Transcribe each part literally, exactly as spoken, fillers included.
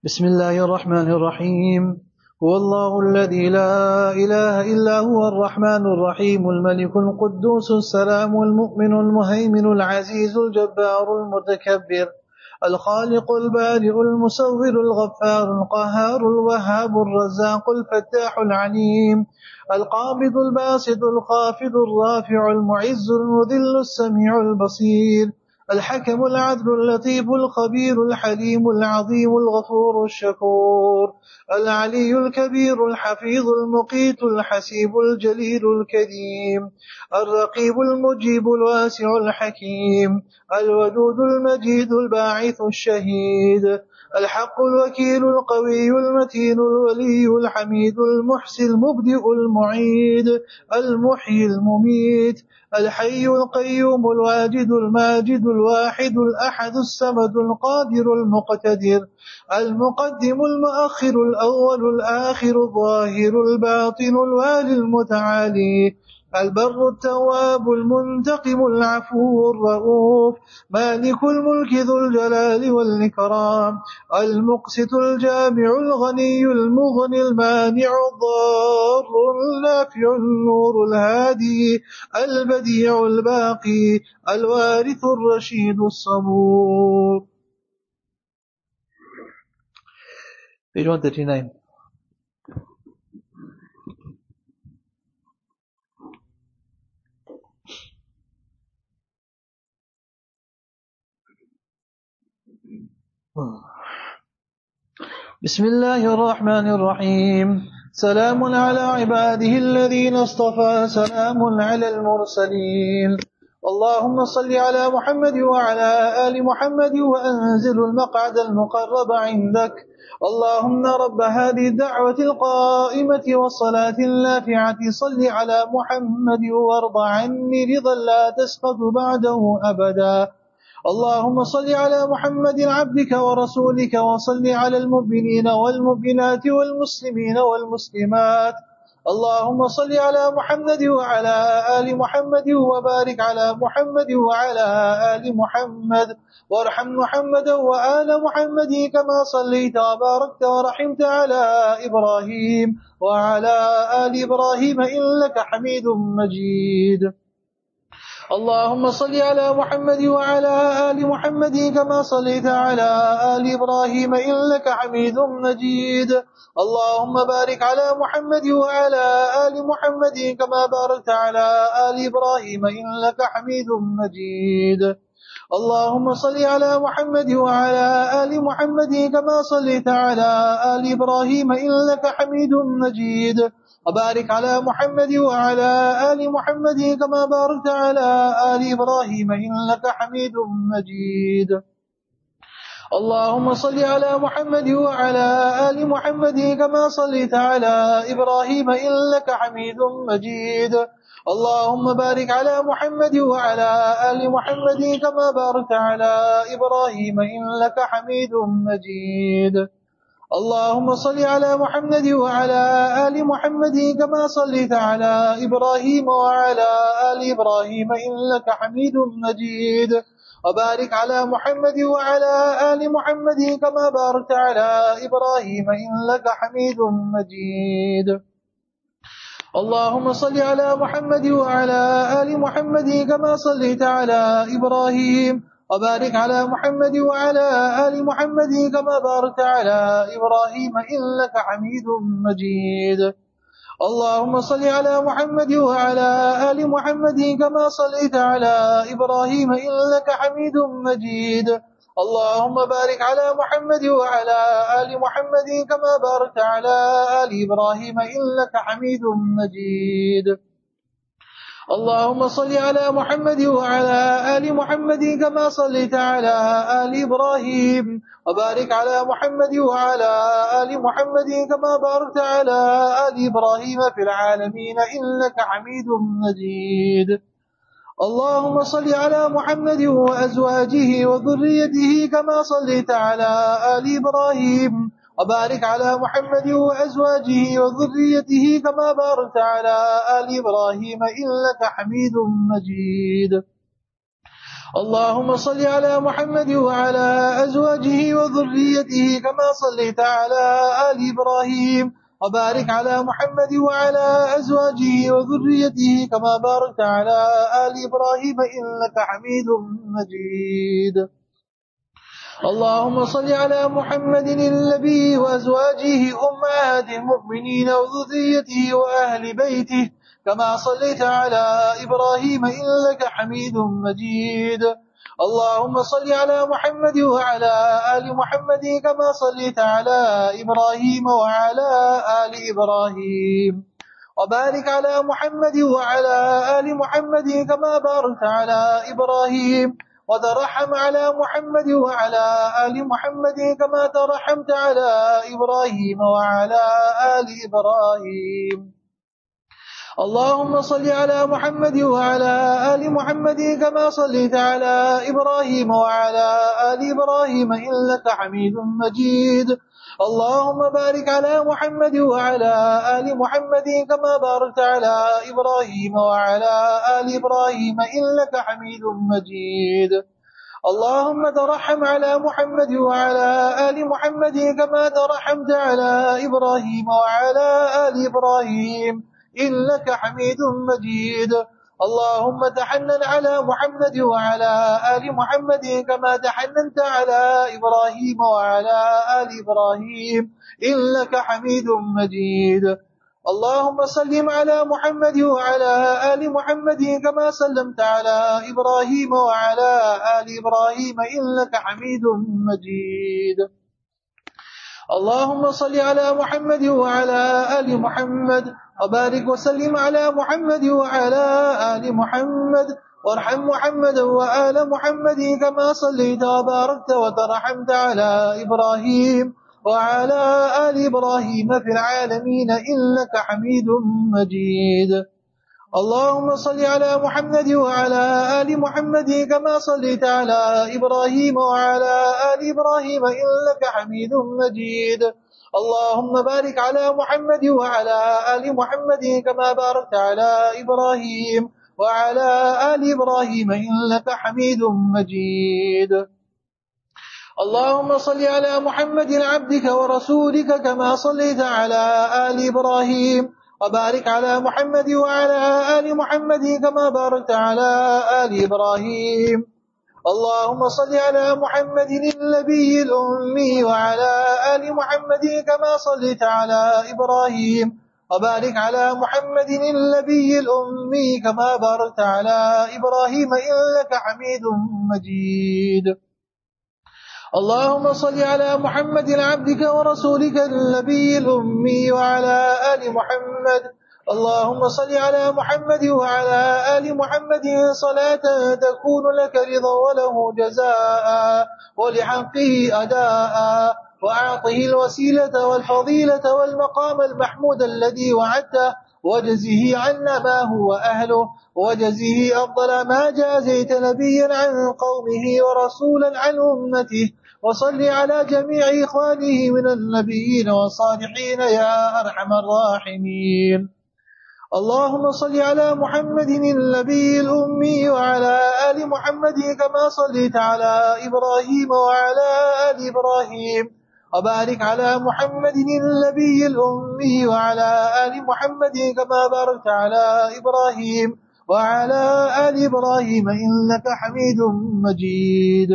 بسم الله الرحمن الرحيم. هو الله الذي لا إله إلا هو الرحمن الرحيم الملك القدوس السلام المؤمن المهيمن العزيز الجبار المتكبر الخالق البارئ المصور الغفار القهار الوهاب الرزاق الفتاح العليم القابض الباسط الخافض الرافع المعز المذل السميع البصير الحكم العدل اللطيف الخبير الحليم العظيم الغفور الشكور العلي الكبير الحفيظ المقيت الحسيب الجليل الكريم الرقيب المجيب الواسع الحكيم الودود المجيد الباعث الشهيد الحق الوكيل القوي المتين الولي الحميد المحسن المبدئ المعيد المحيي المميت الحي القيوم الواجد الماجد الواحد الأحد الصمد القادر المقتدر المقدم المؤخر الأول الآخر الظاهر الباطن الوالي المتعالي البر التواب المنتقم العفو الرؤوف مالك الملك ذو الجلال والإكرام المقسط الجامع الغني المغني المانع الضار النافع النور الهادي البديع الباقي الوارث الرشيد الصبور. Page one thirty-nine. بسم الله الرحمن الرحيم. سلام على عباده الذين اصطفى سلام على المرسلين. اللهم صل على محمد وعلى آل محمد وأنزل المقعد المقرب عندك. اللهم رب هذه الدعوة القائمة والصلاة النافعة صل على محمد وارض عني رضا لا تسقط بعده أبدا. اللهم صل على محمد عبدك ورسولك وصل على المؤمنين والمؤمنات والمسلمين والمسلمات. اللهم صل على محمد وعلى آل محمد وبارك على محمد وعلى آل محمد وارحم محمدا وآل محمد كما صليت وباركت ورحمت على إبراهيم وعلى آل إبراهيم إنك حميد مجيد. اللهم صل على محمد وعلى آل محمد كما صليت على آل إبراهيم إنك حميد مجيد. اللهم بارك على محمد وعلى آل محمد كما باركت على آل إبراهيم إنك حميد مجيد. اللهم صل على محمد وعلى آل محمد كما صليت على آل إبراهيم إنك حميد مجيد. وبارك على محمد وعلى آل محمد كما باركت على آل إبراهيم إنك حميد مجيد. اللهم صل على محمد وعلى آل محمد كما صليت على إبراهيم إنك حميد مجيد. اللهم بارك على محمد وعلى آل محمد كما باركت على إبراهيم إنك حميد مجيد. اللهم صل على محمد وعلى آل محمد كما صليت على إبراهيم وعلى آل إبراهيم إنك حميد مجيد. وبارك على محمد وعلى آل محمد كما باركت على إبراهيم إنك حميد مجيد. اللهم صل على محمد وعلى آل محمد كما صليت على إبراهيم وبارك على محمد وعلى آل محمد كما باركت على إبراهيم إنك حميد مجيد. اللهم صل على محمد وعلى آل محمد كما صليت على إبراهيم إنك حميد مجيد. اللهم بارك على محمد وعلى آل محمد كما باركت على آل إبراهيم إنك حميد مجيد. اللهم صل على محمد وعلى آل محمد كما صليت على آل إبراهيم وبارك على محمد وعلى آل محمد كما باركت على آل إبراهيم في العالمين إنك حميد مجيد. اللهم صل على محمد وأزواجه وذريته كما صليت على آل إبراهيم وبارك على محمد وأزواجه وذريته كما باركت على آل إبراهيم إنك حميد مجيد. اللهم صل على محمد وعلى أزواجه وذريته كما صليت على آل إبراهيم وبارك على محمد وعلى أزواجه وذريته كما باركت على آل إبراهيم إنك حميد مجيد. اللهم صل على محمد النبي وأزواجه أمهات المؤمنين وذريته وأهل بيته كما صليت على إبراهيم إنك حميد مجيد. اللهم صل على محمد وعلى آل محمد كما صليت على إبراهيم وعلى آل إبراهيم وبارك على محمد وعلى آل محمد كما باركت على إبراهيم وترحم على محمد وعلى آل محمد كما ترحمت على إبراهيم وعلى آل إبراهيم. اللهم صل على محمد وعلى آل محمد كما صليت على إبراهيم وعلى آل إبراهيم إنك حميد مجيد. اللهم بارك على محمد وعلى آل محمد كما باركت على إبراهيم وعلى آل إبراهيم إنك حميد مجيد. اللهم ترحم على محمد وعلى آل محمد كما ترحمت على إبراهيم وعلى آل إبراهيم إنك حميد مجيد. اللهم تحنن على محمد وعلى آل محمد كما تحننت على إبراهيم وعلى آل إبراهيم إنك حميد مجيد. اللهم سلم على محمد وعلى آل محمد كما سلمت على إبراهيم وعلى آل إبراهيم إنك حميد مجيد. اللهم صل على محمد وعلى آل محمد وبارك وسلم على محمد وعلى آل محمد وارحم محمد وآل محمد كما صليت وباركت وترحمت على إبراهيم وعلى آل إبراهيم في العالمين إنك حميد مجيد. اللهم صل على محمد وعلى آل محمد كما صليت على إبراهيم وعلى آل إبراهيم إنك حميد مجيد. اللهم بارك على محمد وعلى آل محمد كما باركت على إبراهيم وعلى آل إبراهيم إنك حميد مجيد. اللهم صل على محمد عبدك ورسولك كما صليت على آل إبراهيم وبارك على محمد وعلى آل محمد كما باركت على آل إبراهيم. اللهم صل على محمد النبي الأمي وعلى آل محمد كما صليت على إبراهيم وبارك على محمد النبي الأمي كما باركت على إبراهيم إنك حميد مجيد. اللهم صل على محمد عبدك ورسولك النبي الأمي وعلى آل محمد. اللهم صل على محمد وعلى آل محمد صلاة تكون لك رضا وله جزاء ولحقه أداء وأعطه الوسيلة والفضيلة والمقام المحمود الذي وعدته وجزه عنا ما هو أهله وجزه أفضل ما جازيت نبيا عن قومه ورسولا عن أمته وصل على جميع إخوانه من النبيين والصالحين يا أرحم الراحمين. اللهم صل على محمد النبي الأمي وعلى آل محمد كما صليت على إبراهيم وعلى آل إبراهيم وبارك على محمد النبي الأمي وعلى آل محمد كما باركت على إبراهيم وعلى آل إبراهيم إنك حميد مجيد.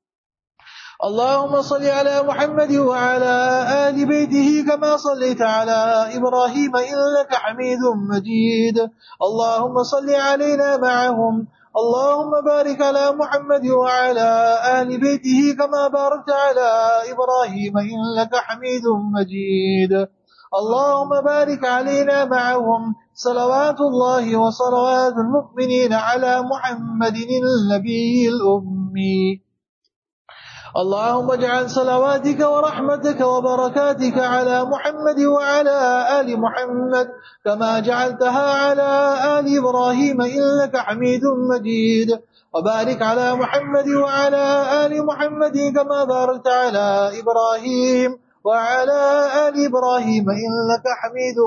اللهم صل على محمد وعلى آل بيته كما صليت على إبراهيم إنك حميد مجيد. اللهم صل علينا معهم. اللهم بارك على محمد وعلى آل بيته كما باركت على إبراهيم إنك حميد مجيد. اللهم بارك علينا معهم صلوات الله وصلوات المؤمنين على محمد النبي الأمي. اللهم اجعل صلواتك ورحمتك وبركاتك على محمد وعلى آل محمد كما جعلتها على آل إبراهيم إنك حميد مجيد. وبارك على محمد وعلى آل محمد كما باركت على إبراهيم وعلى آل إبراهيم إنك حميد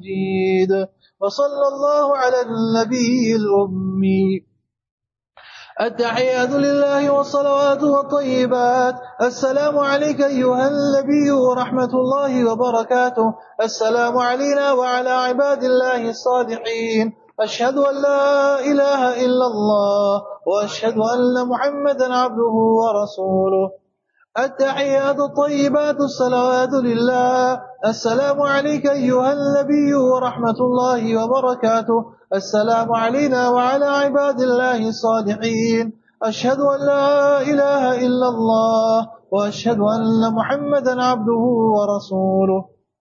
مجيد. وصلى الله على النبي الأمي. التحيات لله والصلوات والطيبات. السلام عليك أيها النبي ورحمة الله وبركاته. السلام علينا وعلى عباد الله الصالحين. أشهد أن لا إله إلا الله وأشهد أن محمدا عبده ورسوله. التحيات الطيبات الصلوات لله. السلام عليك أيها النبي ورحمة الله وبركاته. السلام علينا وعلى عباد الله الصالحين. أشهد أن لا إله إلا الله وأشهد أن محمدا عبده ورسوله.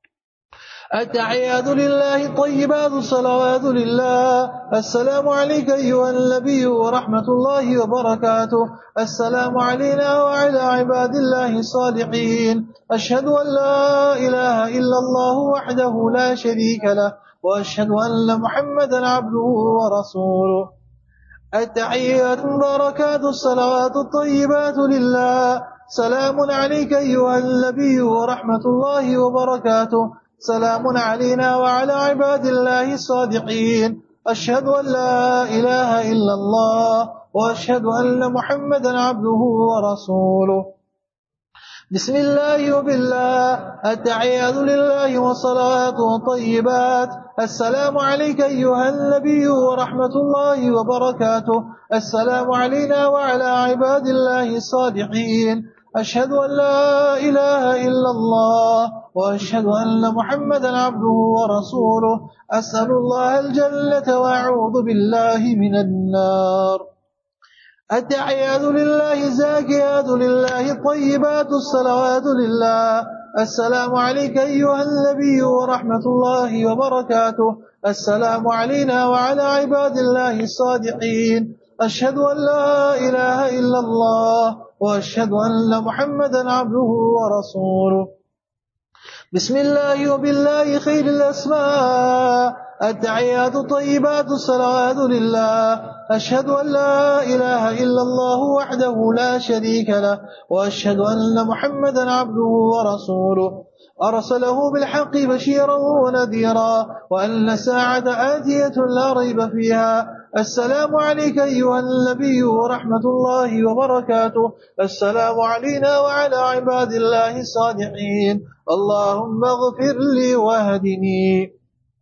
التحيات لله الطيبات الصلوات لله. السلام عليك أيها النبي ورحمة الله وبركاته. السلام علينا وعلى عباد الله الصالحين. أشهد أن لا إله إلا الله وحده لا شريك له وأشهد أن محمدا عبده ورسوله. التحيات المباركات الصلوات الطيبات لله. سلام عليك أيها النبي ورحمة الله وبركاته. سلام علينا وعلى عباد الله الصالحين. أشهد أن لا إله إلا الله وأشهد أن محمدا عبده ورسوله. بسم الله وبالله. التحيات لله والصلاة والطيبات. السلام عليك أيها النبي ورحمة الله وبركاته. السلام علينا وعلى عباد الله الصالحين. أشهد أن لا إله إلا الله وأشهد أن محمدا عبده ورسوله. أسأل الله الجنة وأعوذ بالله من النار. التحيات لله الزاكيات لله الطيبات الصلوات لله. السلام عليك أيها النبي ورحمة الله وبركاته. السلام علينا وعلى عباد الله الصالحين. أشهد أن لا إله إلا الله وأشهد أن محمدا عبده ورسوله. بسم الله وبالله خير الأسماء. التحيات الطيبات الصلوات لله. أشهد أن لا إله إلا الله وحده لا شريك له وأشهد أن محمدا عبده ورسوله. أرسله بالحق بشيرا ونذيرا وأن الساعة آتية لا ريب فيها. السلام عليك أيها النبي ورحمة الله وبركاته. السلام علينا وعلى عباد الله الصالحين. اللهم اغفر لي واهدني.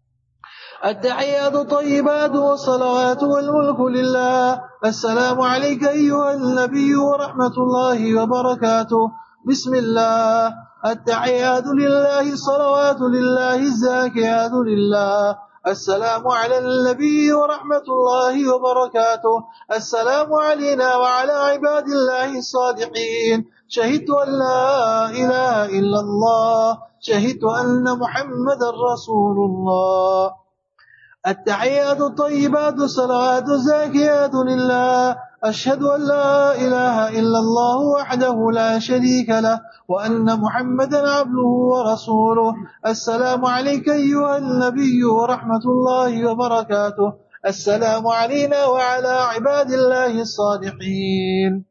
التحيات الطيبات والصلوات والملك لله. السلام عليك أيها النبي ورحمة الله وبركاته. بسم الله. التحيات لله الصلوات لله الزاكيات لله. السلام على النبي ورحمة الله وبركاته. السلام علينا وعلى عباد الله الصالحين. شهدت أن لا إله إلا الله. شهدت أن محمدا رسول الله. التحيات الطيبات الصلوات الزاكيات لله. أشهد أن لا إله إلا الله وحده لا شريك له وأن محمدا عبده ورسوله. السلام عليك أيها النبي ورحمة الله وبركاته. السلام علينا وعلى عباد الله الصالحين.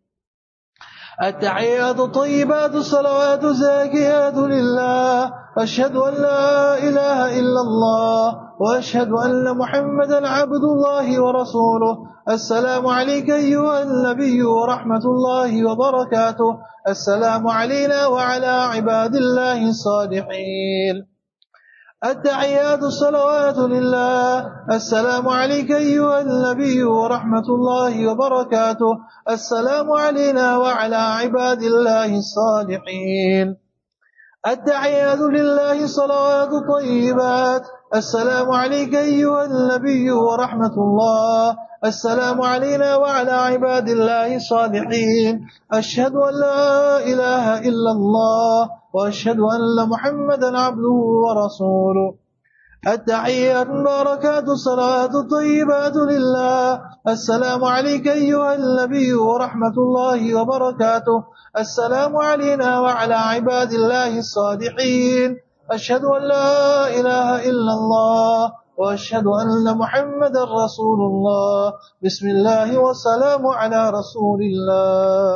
التحيات الطيبات الصلوات الزاكيات لله. أشهد أن لا إله إلا الله وأشهد أن محمدا عبد الله ورسوله. السلام عليك أيها النبي ورحمة الله وبركاته. السلام علينا وعلى عباد الله الصالحين. التحيات الصلوات لله. السلام عليك أيها النبي ورحمة الله وبركاته. السلام علينا وعلى عباد الله الصالحين. التحيات لله صلوات طيبات. السلام عليك أيها النبي ورحمة الله. السلام علينا وعلى عباد الله الصالحين. أشهد أن لا إله إلا الله وأشهد أن محمدا عبده ورسوله. التحيات المباركات الصلوات الطيبات لله. السلام عليك أيها النبي ورحمة الله وبركاته. السلام علينا وعلى عباد الله الصالحين. أشهد أن لا إله إلا الله وأشهد أن محمدا رسول الله. بسم الله والسلام على رسول الله.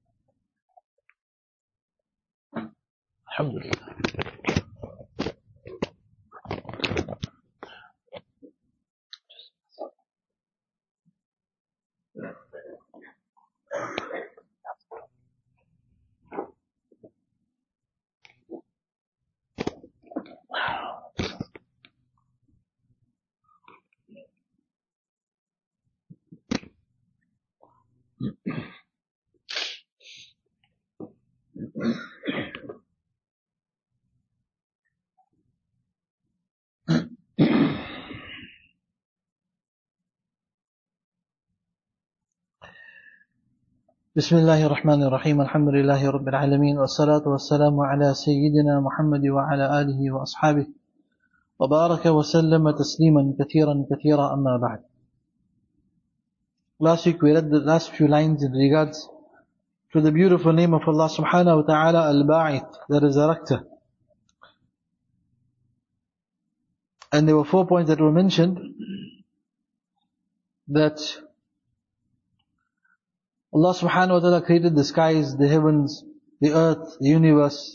الحمد لله. بسم الله الرحمن الرحيم الحمد لله رب العالمين والصلاة والسلام على سيدنا محمد وعلى آله وأصحابه وبارك وسلم تسليما كثيرا كثيرا أما بعد. Last week we read the last few lines in regards to the beautiful name of Allah subhanahu wa ta'ala, Al-Ba'ith, the resurrector. And there were four points that were mentioned, that Allah subhanahu wa ta'ala created the skies, the heavens, the earth, the universe,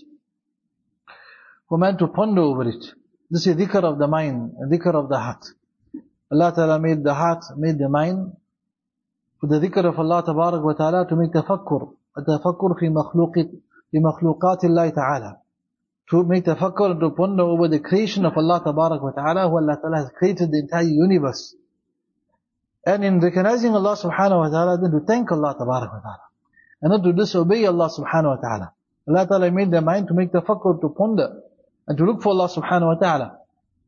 for man to ponder over it. This is dhikr of the mind, dhikr of the heart. Allah ta'ala made the heart, made the mind, for the dhikr of Allah tabarak wa ta'ala, to make tafakkur, tafakkur fi makhluqat, fi makhluqati Allah ta'ala. To make tafakkur and to ponder over the creation of Allah tabarak wa ta'ala, who Allah ta'ala has created the entire universe. And in recognizing Allah subhanahu wa ta'ala, then to thank Allah tabarak wa ta'ala. And not to disobey Allah subhanahu wa ta'ala. Allah ta'ala made their mind to make tafakkur, to ponder, and to look for Allah subhanahu wa ta'ala.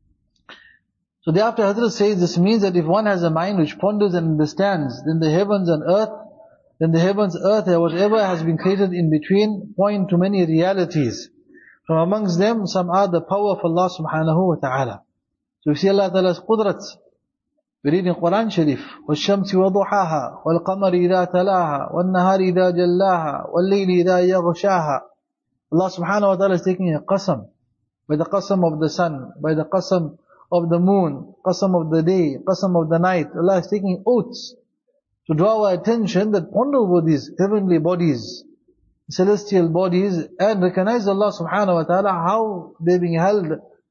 So thereafter Hazrat says, this means that if one has a mind which ponders and understands, then the heavens and earth, then the heavens, earth, and whatever has been created in between, point to many realities. From amongst them, some are the power of Allah subhanahu wa ta'ala. So we see Allah ta'ala's qudrat. We read in Quran Sharif, وَالشَّمْسِ وَضُحَاهَا وَالْقَمَرِ إِذَا تَلَاهَا وَالنَّهَارِ إِذَا جَلَّاهَا وَاللَّيْلِ إِذَا يَغْشَاهَا. Allah subhanahu wa ta'ala is taking a qasam, by the qasam of the sun, by the qasam of the moon, qasam of the day, qasam of the night. Allah is taking oaths to draw our attention that ponder over these heavenly bodies, celestial bodies, and recognize Allah subhanahu wa ta'ala, how they're being held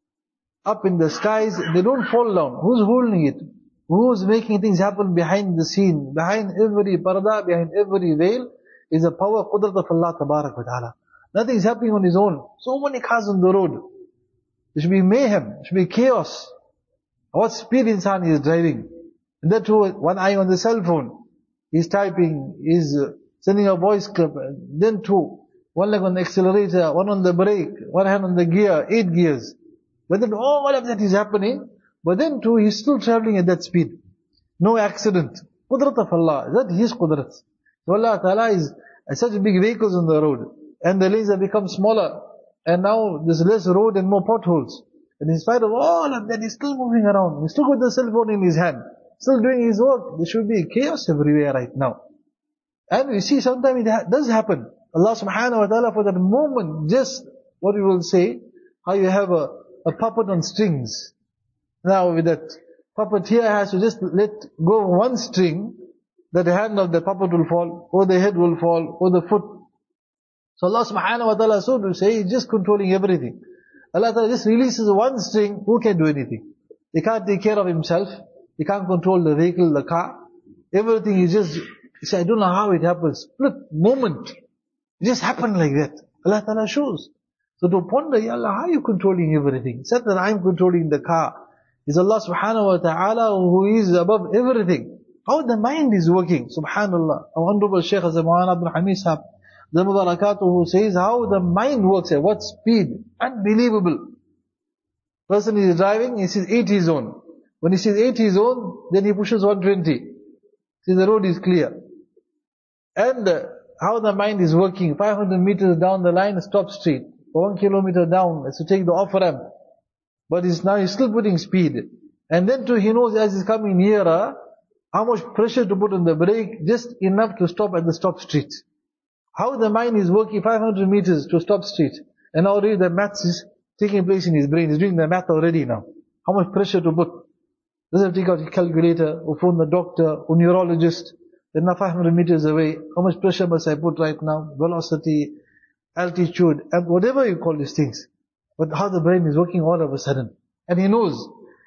up in the skies. They don't fall down. Who's holding it? Who's making things happen behind the scene? Behind every parda, behind every veil, is a power, qudrat of Allah tabarak wa ta'ala. Nothing's happening on his own. So many cars on the road. There should be mayhem, there should be chaos. What speed insan is driving. And that too, one eye on the cell phone. He's typing, he's sending a voice clip. Then two, one leg on the accelerator, one on the brake, one hand on the gear, eight gears. But then all of that is happening. But then too, he's still traveling at that speed. No accident. Qudrat of Allah. That His qudrat. So Allah Ta'ala is such big vehicles on the road. And the lanes have become smaller. And now there's less road and more potholes. And in spite of all of that, he's still moving around. He's still with the cell phone in his hand. Still doing his work. There should be chaos everywhere right now. And we see sometimes it ha- does happen. Allah subhanahu wa ta'ala, for that moment, just what we will say, how you have a, a puppet on strings. Now with that puppeteer has to just let go of one string, that the hand of the puppet will fall, or the head will fall, or the foot. So Allah subhanahu wa ta'ala, so to say, is just controlling everything. Allah ta'ala just releases one string, who can do anything? He can't take care of himself, he can't control the vehicle, the car. Everything is just, you say, I don't know how it happens. Split moment. It just happened like that. Allah ta'ala shows. So to ponder, Ya Allah, how are you controlling everything? Said that I am controlling the car. Is Allah subhanahu wa ta'ala who is above everything. How the mind is working, subhanallah. Our Honorable Shaykh Zaman Abdul Hamid Sahab, the Mubarakatuh, who says how the mind works at what speed. Unbelievable. Person is driving, he sees eighty zone. When he sees eighty zone, then he pushes one twenty. See, the road is clear. And uh, how the mind is working. five hundred meters down the line, stop street. For one kilometer down, has to take the off ramp. But he's now he's still putting speed. And then too, he knows as he's coming nearer, how much pressure to put on the brake, just enough to stop at the stop street. How the mind is working five hundred meters to stop street. And already the maths is taking place in his brain. He's doing the math already now. How much pressure to put. Doesn't take out a calculator, or phone the doctor, or neurologist. They're now five hundred meters away. How much pressure must I put right now? Velocity, altitude, and whatever you call these things. But how the brain is working all of a sudden. And he knows,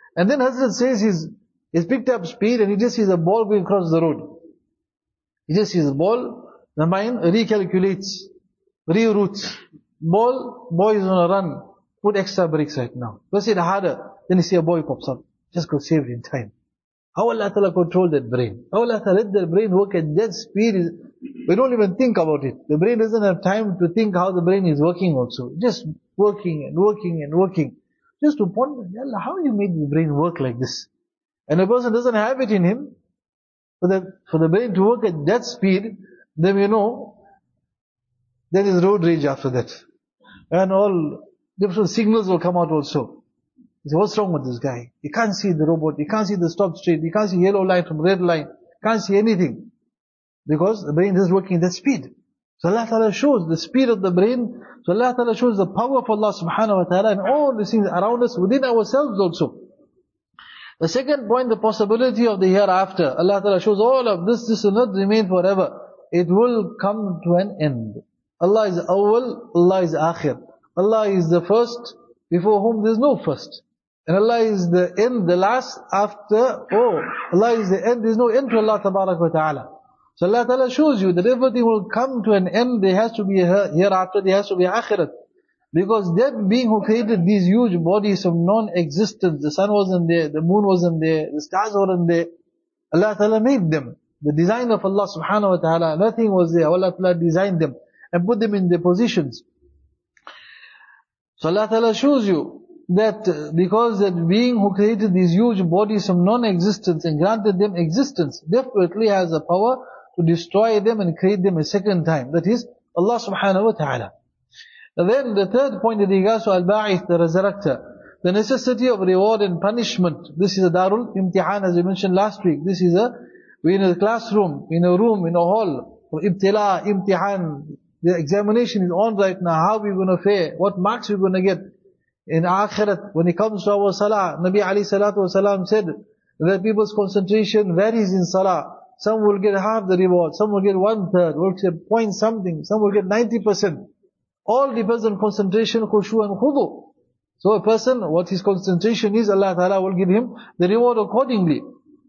And then Hazrat says he's, he's picked up speed and he just sees a ball going across the road. He just sees a ball, the mind recalculates, reroutes. Ball, boy is on a run, put extra brakes right now. Let's hit harder, then you see a boy pops up. Just go save it in time. How Allah Ta'ala control that brain? How Allah Ta'ala let that brain work at that speed? Is, we don't even think about it. The brain doesn't have time to think how the brain is working also. Just working and working and working. Just to ponder, Allah, how you made the brain work like this? And a person doesn't have it in him, for the, for the brain to work at that speed, then you know, there is road rage after that. And all different signals will come out also. You say, what's wrong with this guy? You can't see the robot, you can't see the stop straight, you can't see yellow line from red line, can't see anything. Because the brain is working at that speed. So Allah Ta'ala shows the speed of the brain. So Allah Ta'ala shows the power of Allah Subhanahu Wa Ta'ala and all the things around us, within ourselves also. The second point, the possibility of the hereafter. Allah Ta'ala shows all of this, this will not remain forever. It will come to an end. Allah is awwal, Allah is akhir. Allah is the first, before whom there is no first. And Allah is the end, the last, after, oh, Allah is the end, there is no end to Allah Tabarak wa Ta'ala. So Allah Ta'ala shows you that everything will come to an end, there has to be a hereafter, there has to be akhirat. Because that being who created these huge bodies of non-existence, the sun wasn't there, the moon wasn't there, the stars weren't there, Allah Ta'ala made them. The design of Allah Subhanahu Wa Ta'ala, nothing was there, Allah Ta'ala designed them and put them in their positions. So Allah Ta'ala shows you that because that being who created these huge bodies from non-existence and granted them existence, definitely has the power to destroy them and create them a second time. That is Allah Subhanahu Wa Ta'ala. And then the third point in regards to Al-Ba'ith, the resurrector, the necessity of reward and punishment. This is a Darul Imtihan, as we mentioned last week. This is a, we're in a classroom, in a room, in a hall, for Ibtila, Imtihan. The examination is on right now. How we're going to fare, what marks we're going to get. In Akhirat, when it comes to our Salah, Nabi Ali Salatu Wasalam said that people's concentration varies in Salah. Some will get half the reward, some will get one third, will get point something, some will get ninety percent. All depends on concentration, khushu and khudu. So a person, what his concentration is, Allah Ta'ala will give him the reward accordingly.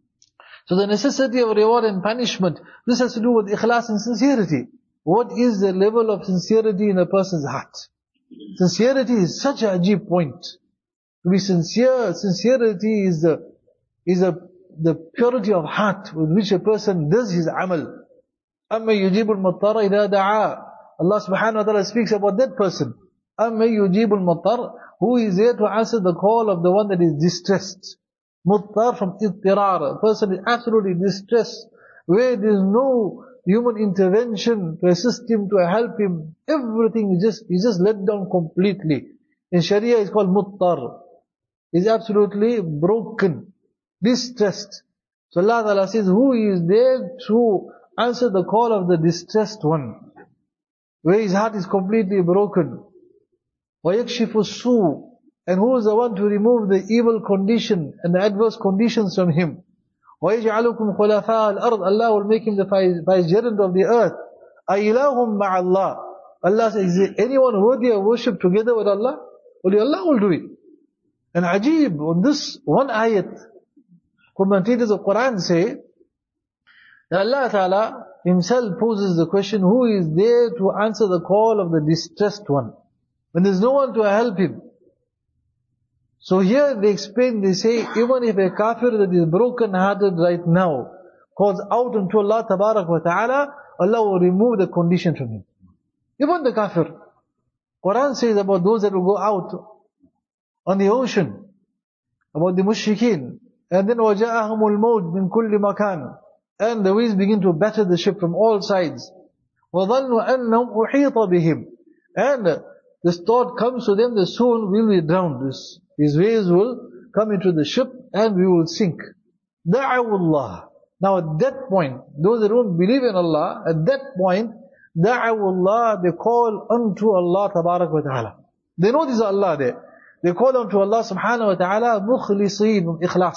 So the necessity of reward and punishment, this has to do with ikhlas and sincerity. What is the level of sincerity in a person's heart? Sincerity is such a ajib point. To be sincere, sincerity is the, is a, the purity of heart with which a person does his amal. أَمَّا يُجِيبُ الْمَطَّرَ إِذَا دَعَا. Allah Subhanahu Wa Ta'ala speaks about that person. أَمَّا يُجِيبُ الْمَطَّرَ, who is there to answer the call of the one that is distressed. Muttar from ittirar. A person is absolutely distressed, where there is no human intervention to assist him, to help him. Everything is just, he's just let down completely. In Sharia it's called muttar. He's absolutely broken, distressed. So Allah Ta'ala says, who is there to answer the call of the distressed one, where his heart is completely broken. وَيَكْشِفُ السُّوء, and who is the one to remove the evil condition and the adverse conditions from him. وَيَجْعَلُكُمْ خُلَفَاءَ الْأَرْضِ, Allah will make him the vicegerent of the earth. أَإِلَهُمْ مَعَ اللَّهِ, Allah says, is there anyone worthy of worship together with Allah? Only Allah will do it. And ajib, on this one ayat, commentators of Quran say, that Allah Ta'ala Himself poses the question, who is there to answer the call of the distressed one, when there is no one to help him? So here they explain, they say, even if a kafir that is broken hearted right now calls out unto Allah Tabarak wa Ta'ala, Allah will remove the condition from him. Even the kafir. Quran says about those that will go out on the ocean, about the mushrikeen, and then وَجَاءَهُمُ الْمَوْجِ مِنْ كُلِّ مَكَانٍ, and the waves begin to batter the ship from all sides. وَظَنُّوا أَنَّهُمْ أُحِيطَ بِهِمْ, and this thought comes to them that soon we will be drowned. This, these waves will come into the ship and we will sink. دَعَوُ اللَّهِ. Now at that point, those that don't believe in Allah, at that point, دَعَوُ اللَّهِ, they call unto Allah Tabarak wa Ta'ala. They know this is Allah there. They call unto Allah Subhanahu Wa Ta'ala مُخْلِصِينَ ikhlas,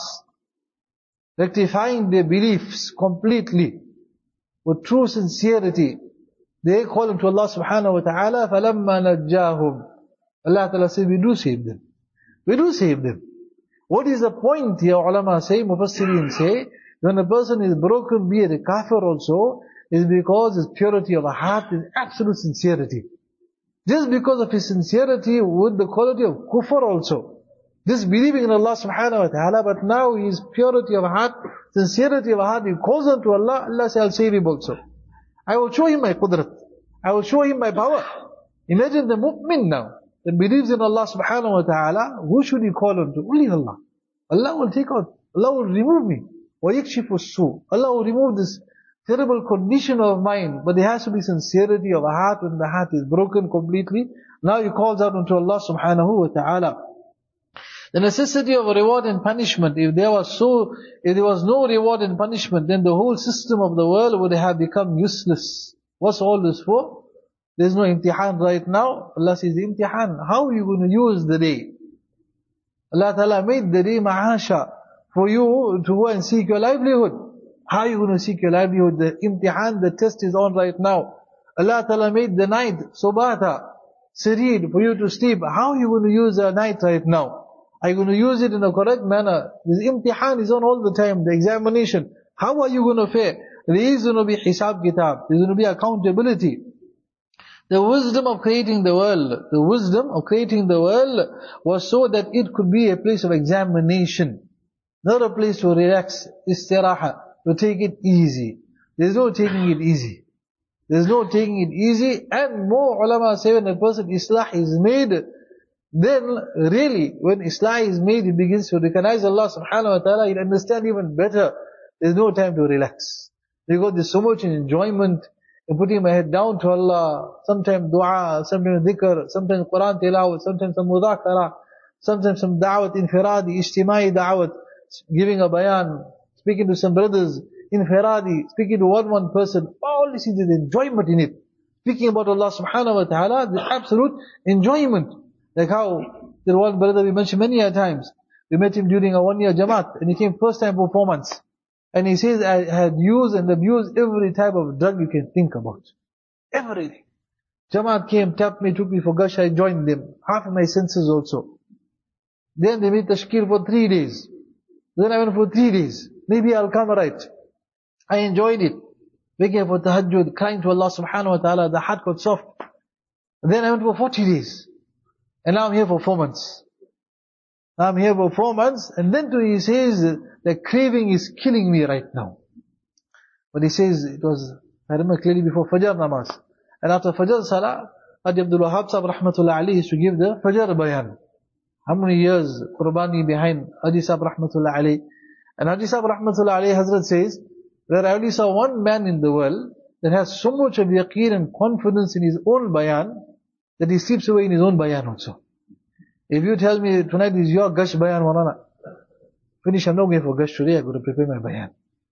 rectifying their beliefs completely, with true sincerity. They call unto Allah Subhanahu Wa Ta'ala, فَلَمَّا نَجَّاهُمْ. Allah Ta'ala says, we do save them. We do save them. What is the point here? Ulama say, Mufassirin say, when a person is broken, be it a kafir also, is because his purity of heart is absolute sincerity. Just because of his sincerity with the quality of kufr also. Just believing in Allah subhanahu wa ta'ala, but now his purity of heart, sincerity of heart, he calls on to Allah, Allah says, I'll save him also. I will show him my qudrat. I will show him my power. Imagine the mu'min now, that believes in Allah subhanahu wa ta'ala, who should he call on to? Only Allah. Allah will take out, Allah will remove me. وَيَكْشِفُ السُّوء. Allah will remove this terrible condition of mine, but there has to be sincerity of heart when the heart is broken completely. Now he calls out unto Allah subhanahu wa ta'ala. The necessity of reward and punishment, if there was so, if there was no reward and punishment, then the whole system of the world would have become useless. What's all this for? There's no imtihan right now. Allah says, imtihan, how are you going to use the day? Allah Ta'ala made the day ma'asha, for you to go and seek your livelihood. How are you going to seek your livelihood? The imtihan, the test is on right now. Allah Ta'ala made the night, subata, sareed, for you to sleep. How are you going to use the night right now? Are you going to use it in a correct manner? This imtihan is on all the time, the examination. How are you going to fare? There is going to be hisab kitab. There is going to be accountability. The wisdom of creating the world, the wisdom of creating the world was so that it could be a place of examination. Not a place to relax, istiraha, to take it easy. There's no taking it easy. There's no taking it easy. And more ulama say when a person islah is made, then really, when Islah is made, he begins to recognize Allah subhanahu wa ta'ala, he'll understand even better. There's no time to relax. Because there's so much enjoyment in putting my head down to Allah, sometimes dua, sometimes dhikr, sometimes Quran tilawat, sometimes some mudhakara, sometimes some da'wat infiradi, ijtimai da'wat, giving a bayan, speaking to some brothers, infiradi, speaking to one one person. All this is the enjoyment in it. Speaking about Allah subhanahu wa ta'ala, the absolute enjoyment. Like how the one brother we mentioned many a times, we met him during a one year Jamaat, and he came first time for four months. And he says, I had used and abused every type of drug you can think about. Everything. Jamaat came, tapped me, took me for gush, I joined them. Half of my senses also. Then they made tashkil for three days. Then I went for three days. Maybe I'll come right. I enjoyed it. Waking up for tahajjud, crying to Allah subhanahu wa ta'ala, the heart got soft. Then I went for forty days. And now I'm here for four months. Now I'm here for four months, and then to he says, the craving is killing me right now. But he says, it was, I remember clearly before Fajr namaz. And after Fajr salah, Haji Abdul Wahab Sahib rahmatullah alayhi used to give the Fajr bayan. How many years Qurbani behind Haji Sahib rahmatullah alayhi. And Haji Sahib rahmatullah alayhi Hazrat says, that I only saw one man in the world that has so much of yaqeen and confidence in his own bayan, that he sleeps away in his own bayan also. If you tell me tonight is your gush bayan, Walana, finish, I'm not going for gush today, I'm going to prepare my bayan.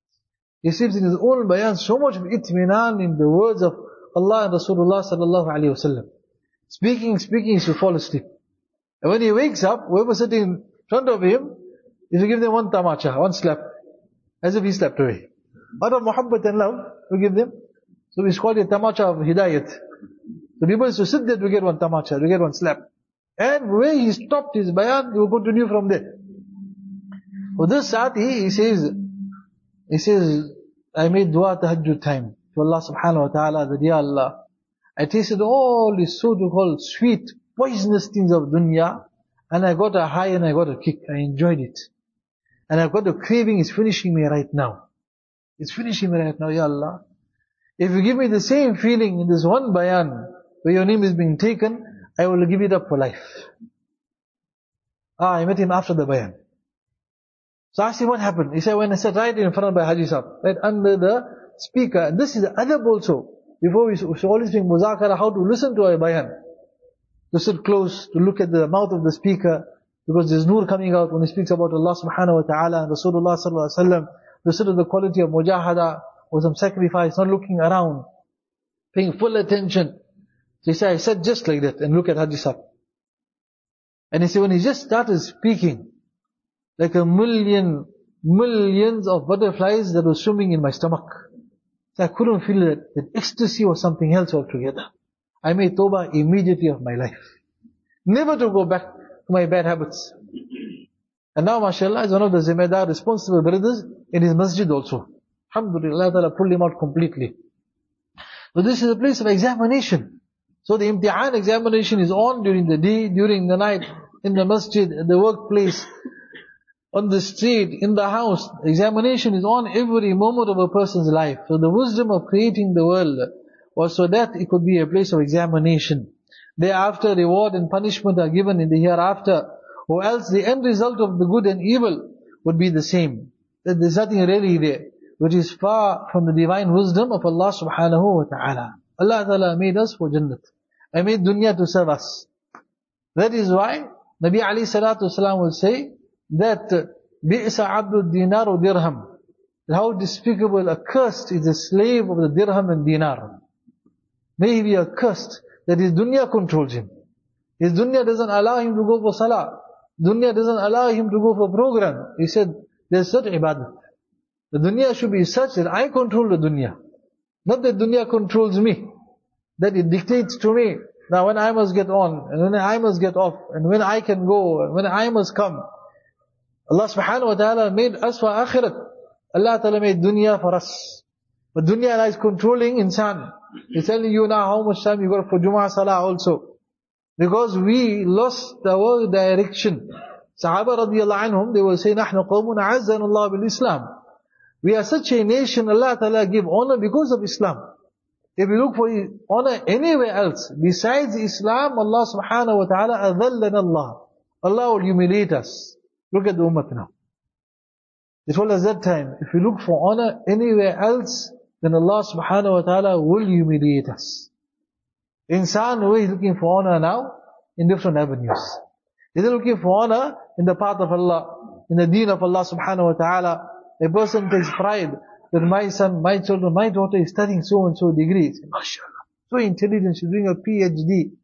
He sleeps in his own bayan, so much of itminan in the words of Allah and Rasulullah sallallahu alayhi wa sallam. Speaking, speaking, he should fall asleep. And when he wakes up, whoever sitting in front of him, he should give them one tamacha, one slap, as if he slept away. Out of muhabbat and love, we give them. So we call it tamacha of hidayat. The people used to sit there to get one tamacha, to get one slap. And where he stopped his bayan, he will continue from there. For this sati, he says, he says, I made dua tahajjud time to Allah subhanahu wa ta'ala, that Ya Allah, I tasted all these so-called sweet, poisonous things of dunya, and I got a high and I got a kick. I enjoyed it. And I've got the craving, it's finishing me right now. It's finishing me right now, Ya Allah. If you give me the same feeling in this one bayan, where your name is being taken, I will give it up for life. Ah, I met him after the bayan. So I asked him what happened. He said, when I sat right in front of by Haji Sahib, right under the speaker, and this is the adab also. Before we should always think muzakara, how to listen to a bayan. To sit close, to look at the mouth of the speaker, because there's nur coming out when he speaks about Allah subhanahu wa ta'ala and Rasulullah sallallahu alaihi wasallam. To sit at the quality of mujahada, with some sacrifice, not looking around, paying full attention. So he said, I said just like that, and look at Haji Sahib. And he said, when he just started speaking, like a million, millions of butterflies that were swimming in my stomach. So I couldn't feel that, that ecstasy was something else altogether. I made tawbah immediately of my life. Never to go back to my bad habits. And now, mashallah, is one of the zimmedar responsible brothers in his masjid also. Alhamdulillah, Allah Ta'ala pulled him out completely. But this is a place of examination. So the imtihan examination is on during the day, during the night, in the masjid, at the workplace, on the street, in the house. Examination is on every moment of a person's life. So the wisdom of creating the world was so that it could be a place of examination. Thereafter, reward and punishment are given in the hereafter, or else the end result of the good and evil would be the same. That there's nothing really there, which is far from the divine wisdom of Allah subhanahu wa ta'ala. Allah ta'ala made us for Jannat. I made dunya to serve us. That is why Nabi alayhi salatu wasalam will say that bi'sa abdu dinar wa dirham. How despicable, accursed is the slave of the dirham and dinar. May he be accursed that his dunya controls him. His dunya doesn't allow him to go for salah. Dunya doesn't allow him to go for program. He said, there's such ibadat. The dunya should be such that I control the dunya. Not that dunya controls me. That it dictates to me. Now when I must get on, and when I must get off, and when I can go, and when I must come. Allah subhanahu wa ta'ala made us for akhirat. Allah ta'ala made dunya for us. But dunya is controlling insan. He's telling you now how much time you got for Jumu'ah Salah also. Because we lost our direction. Sahaba radiyallahu anhum, they will say, نَحْنُ قَوْمٌ عَزَّنَ اللَّهُ بِالْإِسْلَامِ. We are such a nation, Allah Ta'ala give honor because of Islam. If we look for honor anywhere else, besides Islam, Allah subhanahu wa ta'ala, أَذَلَّنَ اللَّهُ. Allah will humiliate us. Look at the ummah now. It told us that time, if we look for honor anywhere else, then Allah subhanahu wa ta'ala will humiliate us. Insan, where is looking for honor now? In different avenues. Is looking for honor in the path of Allah, in the deen of Allah subhanahu wa ta'ala. A person takes pride that my son, my children, my daughter is studying so and so degrees. MashaAllah. So intelligent, she's doing a PhD.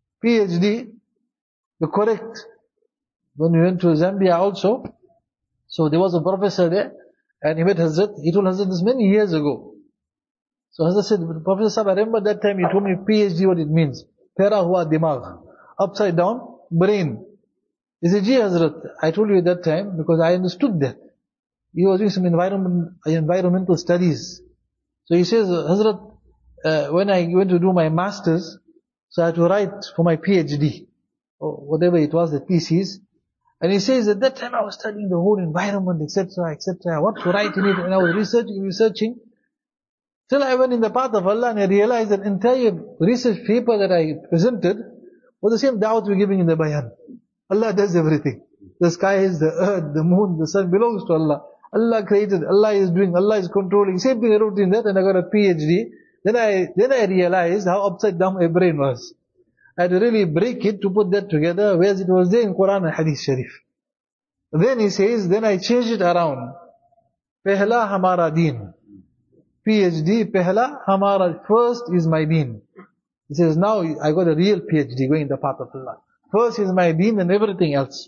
PhD, the correct. When we went to Zambia also, so there was a professor there, and he met Hazrat. He told Hazrat this many years ago. So Hazrat said, Professor, I remember that time you told me PhD what it means. Pera hua dimag. Upside down, brain. He said, Ji Hazrat, I told you at that time because I understood that. He was doing some environment, environmental studies. So he says, Hazrat, uh, when I went to do my masters, so I had to write for my PhD, or whatever it was, the thesis. And he says, at that time I was studying the whole environment, et cetera, et cetera. What to write in it, and I was researching, researching. Till I went in the path of Allah and I realized that entire research paper that I presented was the same da'wat we're giving in the bayan. Allah does everything. The skies, the earth, the moon, the sun belongs to Allah. Allah created, Allah is doing, Allah is controlling. Same thing I wrote in that and I got a PhD. Then I, then I realized how upside down my brain was. I had to really break it to put that together, whereas it was there in Quran and Hadith Sharif. Then he says, then I changed it around. Pehla hamara deen. PhD, pehla hamara, first is my deen. He says, now I got a real PhD going in the path of Allah. First is my deen and everything else.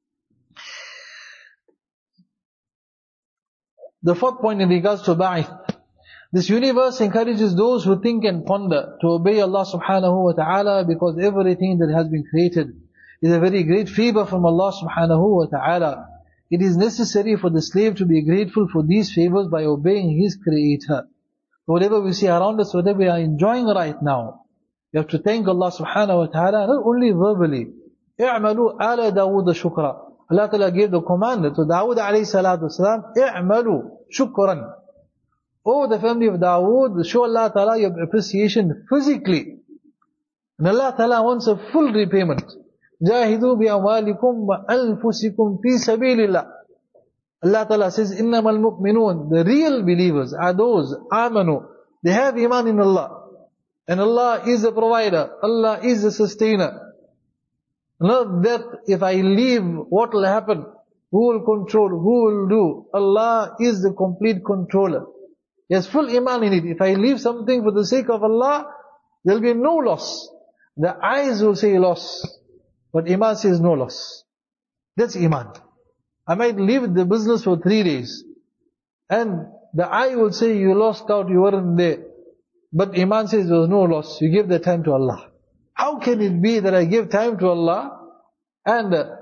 The fourth point in regards to ba'ith. This universe encourages those who think and ponder to obey Allah subhanahu wa ta'ala, because everything that has been created is a very great favor from Allah subhanahu wa ta'ala. It is necessary for the slave to be grateful for these favors by obeying his creator. Whatever we see around us, whatever we are enjoying right now, we have to thank Allah subhanahu wa ta'ala, not only verbally. اعملوا آل داود شكرا. Allah Ta'ala gave the command to Dawood alayhi salatu wasalam, اعملوا شكرا. Oh, the family of Dawood, show Allah Ta'ala your appreciation physically. And Allah Ta'ala wants a full repayment. جاهدوا بأموالكم وأنفسكم في سبيل الله. Allah Ta'ala says, إنما المؤمنون, the real believers are those, آمنوا, they have iman in Allah. And Allah is the provider, Allah is the sustainer. Not that if I leave, what will happen? Who will control? Who will do? Allah is the complete controller. He has full iman in it. If I leave something for the sake of Allah, there will be no loss. The eyes will say loss, but iman says no loss. That's iman. I might leave the business for three days, and the eye will say you lost out, you weren't there. But iman says there was no loss. You give the time to Allah. How can it be that I give time to Allah and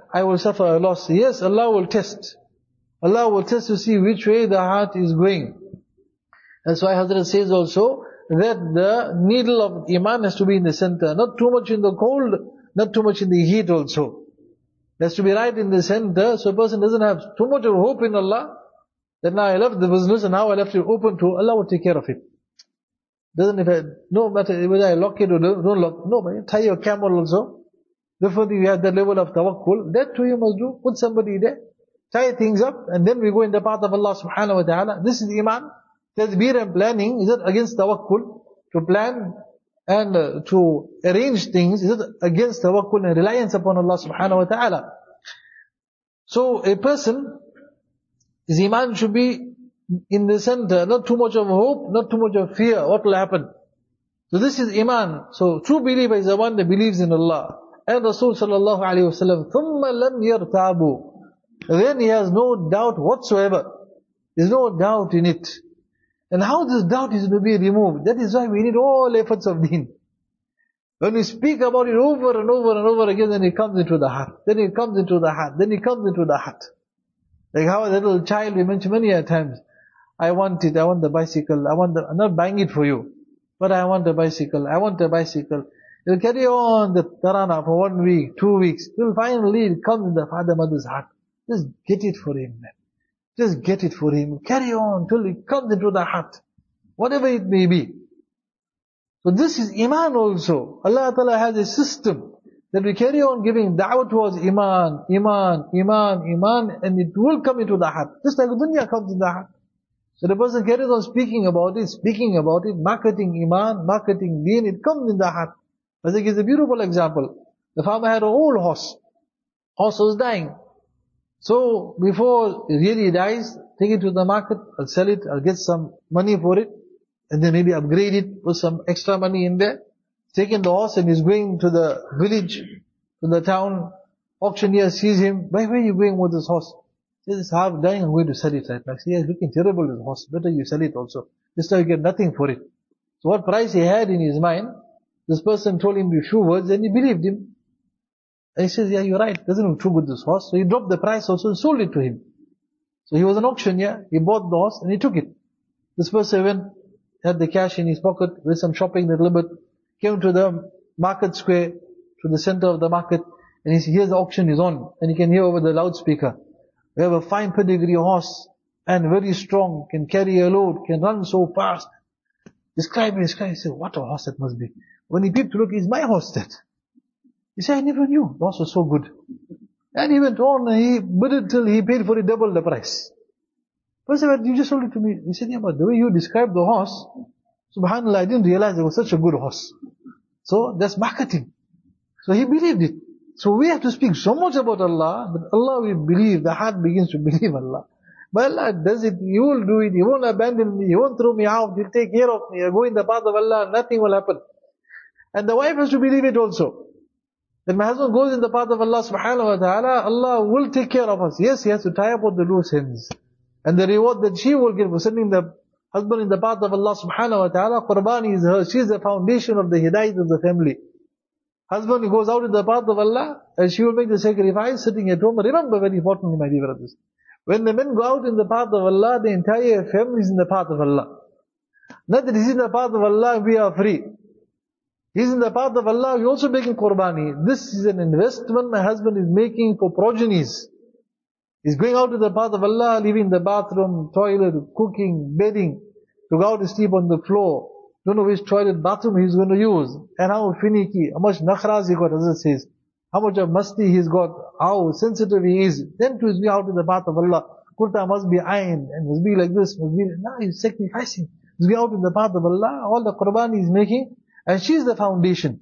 I will suffer a loss. Yes, Allah will test. Allah will test to see which way the heart is going. That's why Hazrat says also that the needle of Iman has to be in the center. Not too much in the cold, not too much in the heat also. It has to be right in the center, so a person doesn't have too much of hope in Allah, that now I left the business and now I left it open to Allah will take care of it. Doesn't it, no matter whether I lock it or don't lock, no, but you tie your camel also. Therefore you have that level of tawakkul. That too you must do. Put somebody there, tie things up, and then we go in the path of Allah subhanahu wa ta'ala. This is Iman. Tadbir and planning, is it against tawakkul? To plan and uh, to arrange things, is it against tawakkul and reliance upon Allah subhanahu wa ta'ala? So a person, his Iman should be in the center, not too much of hope, not too much of fear, what will happen? So this is Iman. So true believer is the one that believes in Allah. And Rasul sallallahu alayhi wa sallam, ثُمَّ لَمْ يَرْتَابُوا, then he has no doubt whatsoever. There's no doubt in it. And how this doubt is to be removed? That is why we need all efforts of deen. When we speak about it over and over and over again, then it comes into the heart. Then it comes into the heart. Then it comes into the heart. Like how a little child, we mentioned many a times, I want it, I want the bicycle, I want the, I'm not buying it for you, but I want a bicycle, I want a bicycle. He'll carry on the tarana for one week, two weeks, till finally it comes in the father mother's heart. Just get it for him, man. Just get it for him. Carry on till it comes into the heart. Whatever it may be. So this is Iman also. Allah Ta'ala has a system that we carry on giving da'wah towards Iman, Iman, Iman, Iman, and it will come into the heart. Just like the dunya comes in the heart. So the person carries on speaking about it, speaking about it, marketing Iman, marketing deen, it comes in the heart. I think it's a beautiful example. The farmer had an old horse. Horse was dying. So before it really dies, take it to the market, I'll sell it, I'll get some money for it, and then maybe upgrade it, put some extra money in there. Taking the horse and he's going to the village, to the town. Auctioneer sees him, why where are you going with this horse? He says, it's half dying, I'm going to sell it right now. See, he's looking terrible, this horse, better you sell it also. This time you get nothing for it. So what price he had in his mind, this person told him a few words and he believed him. And he says, yeah, you're right, doesn't look too good this horse. So he dropped the price also and sold it to him. So he was an auctioneer, he bought the horse and he took it. This person went, had the cash in his pocket, with some shopping a little bit, came to the market square, to the center of the market, and he said, here's the auction is on. And he can hear over the loudspeaker, we have a fine pedigree horse, and very strong, can carry a load, can run so fast. Describe it, describe it. He said, what a horse that must be. When he peeped to look, it's my horse that. He said, I never knew. The horse was so good. And he went on, and he bid it till he paid for it double the price. First said, you just sold it to me. He said, yeah, but the way you described the horse, subhanAllah, I didn't realize it was such a good horse. So that's marketing. So he believed it. So we have to speak so much about Allah, that Allah will believe, the heart begins to believe Allah. But Allah does it, He will do it, He won't abandon me, He won't throw me out, He'll take care of me, I go in the path of Allah, nothing will happen. And the wife has to believe it also. That my husband goes in the path of Allah subhanahu wa ta'ala, Allah will take care of us. Yes, he has to tie up all the loose ends. And the reward that she will get for sending the husband in the path of Allah subhanahu wa ta'ala, Qurbani is her, she is the foundation of the hidayat of the family. Husband goes out in the path of Allah, and she will make the sacrifice sitting at home. Remember very importantly, my dear brothers, when the men go out in the path of Allah, the entire family is in the path of Allah. Not that he's in the path of Allah, we are free. He's in the path of Allah, we're also making Qurbani. This is an investment my husband is making for progenies. He's going out to the path of Allah, leaving the bathroom, toilet, cooking, bedding, to go out to sleep on the floor. Don't know which toilet, bathroom he's going to use, and how finicky, how much nakhras he got, as it says, how much of masti he's got, how sensitive he is. Then to be out to the path of Allah, kurta must be ayn, and must be like this, must be, now he's sacrificing. He's be out in the path of Allah, all the Qurbani he's making, and she's the foundation.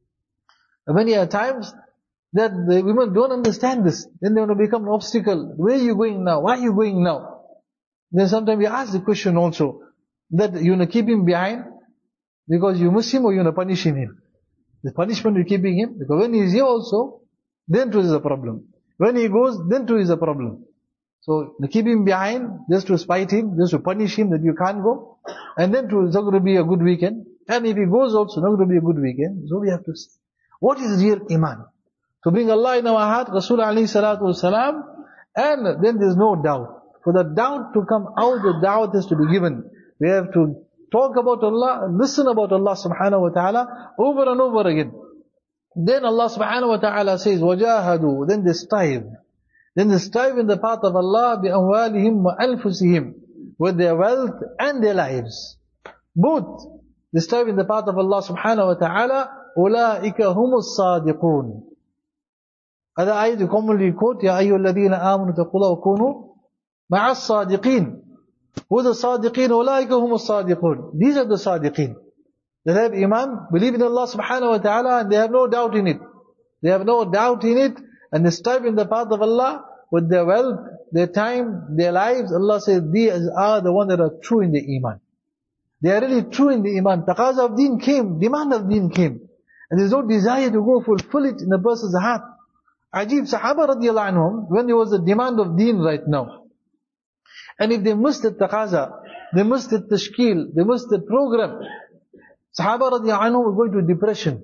And many a times, that the women don't understand this. Then they want to become an obstacle. Where are you going now? Why are you going now? Then sometimes we ask the question also, that you want to keep him behind, because you miss him or you want to punish him. The punishment you're keeping him, because when he's here also, then too is a problem. When he goes, then too is a problem. So, to keep him behind, just to spite him, just to punish him that you can't go, and then too, it's not going to be a good weekend. And if he goes also, not going to be a good weekend. So we have to see, what is real Iman? To bring Allah in our heart, Rasul alayhi salatu wasalam, and then there's no doubt. For the doubt to come out, the doubt has to be given. We have to talk about Allah, listen about Allah subhanahu wa ta'ala over and over again. Then Allah subhanahu wa ta'ala says, وَجَاهَدُوا. Then they strive. Then they strive in the path of Allah بِأَمْوَالِهِمْ وَأَنفُسِهِمْ, with their wealth and their lives. Both. They strive in the path of Allah subhanahu wa ta'ala. أُولَٰئِكَ هُمُ الصَّادِقُونَ. Other ayat you commonly quote, يَا أَيُّهَا الَّذِينَ آمَنُوا اتَّقُوا اللَّهَ وَكُونُوا مَعَ الصَّادِقِينَ. Who are the Sadiqeen? أُولَٰئِكَ هُمُ الصَّادِقُونَ. These are the Sadiqeen. They have Iman, believe in Allah subhanahu wa ta'ala, and they have no doubt in it. They have no doubt in it, and they strive in the path of Allah with their wealth, their time, their lives. Allah says, these are the ones that are true in the Iman. They are really true in the Iman. Taqaza of deen came, demand of deen came. And there's no desire to go fulfill it in a person's heart. Ajib, Sahaba radiallahu anhum, when there was a demand of deen right now, and if they missed the taqaza, they missed the tashkil, they missed the program, Sahaba radiallahu anhum were going to depression.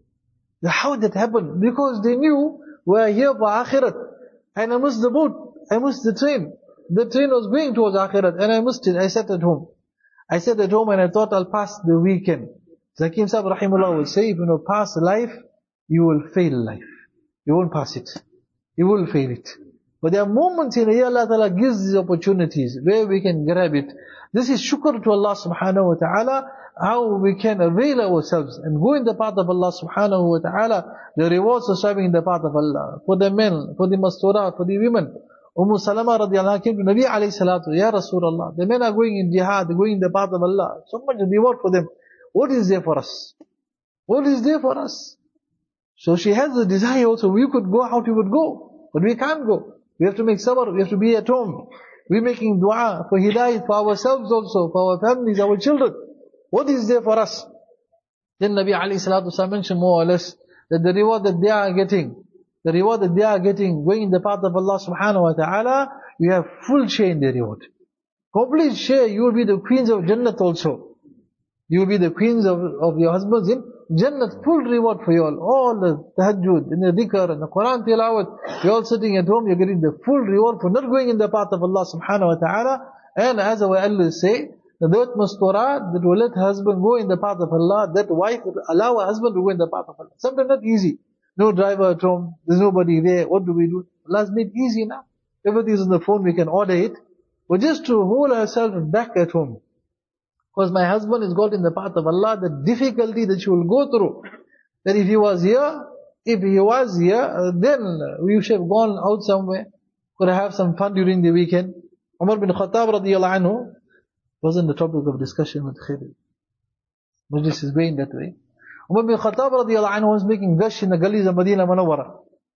How did that happen? Because they knew, we are here for akhirat, and I missed the boat, I missed the train. The train was going towards akhirat, and I missed it. I sat at home. I sat at home and I thought I'll pass the weekend. Zakim Sahib rahimullah will say, if you know pass life, you will fail life. You won't pass it. You will fail it. But there are moments in a year Allah Ta'ala gives these opportunities where we can grab it. This is shukr to Allah subhanahu wa ta'ala, how we can avail ourselves and go in the path of Allah subhanahu wa ta'ala. The rewards of striving in the path of Allah. For the men, for the masturat, for the women. Umm Salama radiallahu anha came to Nabi alayhi salatu, Ya Rasulullah, the men are going in jihad, going in the path of Allah. So much reward for them. What is there for us? What is there for us? So she has the desire also, we could go out, we would go. But we can't go. We have to make sabr, we have to be at home. We're making dua for hidayat, for ourselves also, for our families, our children. What is there for us? Then Nabi alayhi salatu wasallam mentioned more or less that the reward that they are getting, the reward that they are getting, going in the path of Allah subhanahu wa ta'ala, you have full share in the reward. Complete share, you will be the queens of Jannat also. You will be the queens of, of your husbands in Jannat, full reward for you all. All the tahajjud, and the dhikr, and the Quran tilawat, you're all sitting at home, you're getting the full reward for not going in the path of Allah subhanahu wa ta'ala. And as our elders say, that masturat, that will let husband go in the path of Allah, that wife will allow her husband to go in the path of Allah. Sometimes not easy. No driver at home, there's nobody there, what do we do? Allah's made easy now. Everything is on the phone, we can order it. But just to hold ourselves back at home. Because my husband is got in the path of Allah, the difficulty that she will go through. That if he was here, if he was here, then we should have gone out somewhere, could have some fun during the weekend. Umar bin Khattab radiyallahu anhu wasn't the topic of discussion with Khidr. Majlis is going that way. Umar bin Khattab radiyallahu anhu was making gash in the gullies of Medina Munawwara.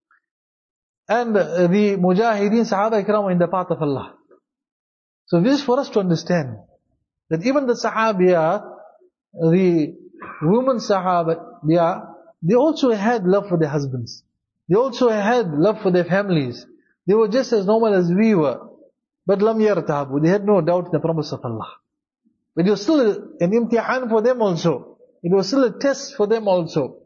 And the Mujahideen Sahaba Ikram were in the path of Allah. So this is for us to understand that even the Sahabiyat, the women Sahabiyat, they also had love for their husbands. They also had love for their families. They were just as normal as we were. But lam yartabu, they had no doubt in the promise of Allah. But it was still an imtihan for them also. It was still a test for them also.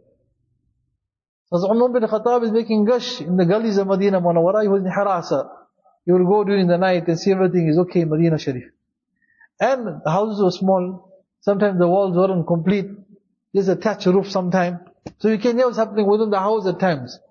As Umar bin Khattab is making gush in the gullies of Medina Munawwara, he was in Harasa. He would go during the night and see everything is okay in Medina Sharif. And the houses were small. Sometimes the walls weren't complete. There's a thatch roof sometimes. So you can hear what's happening within the house at times.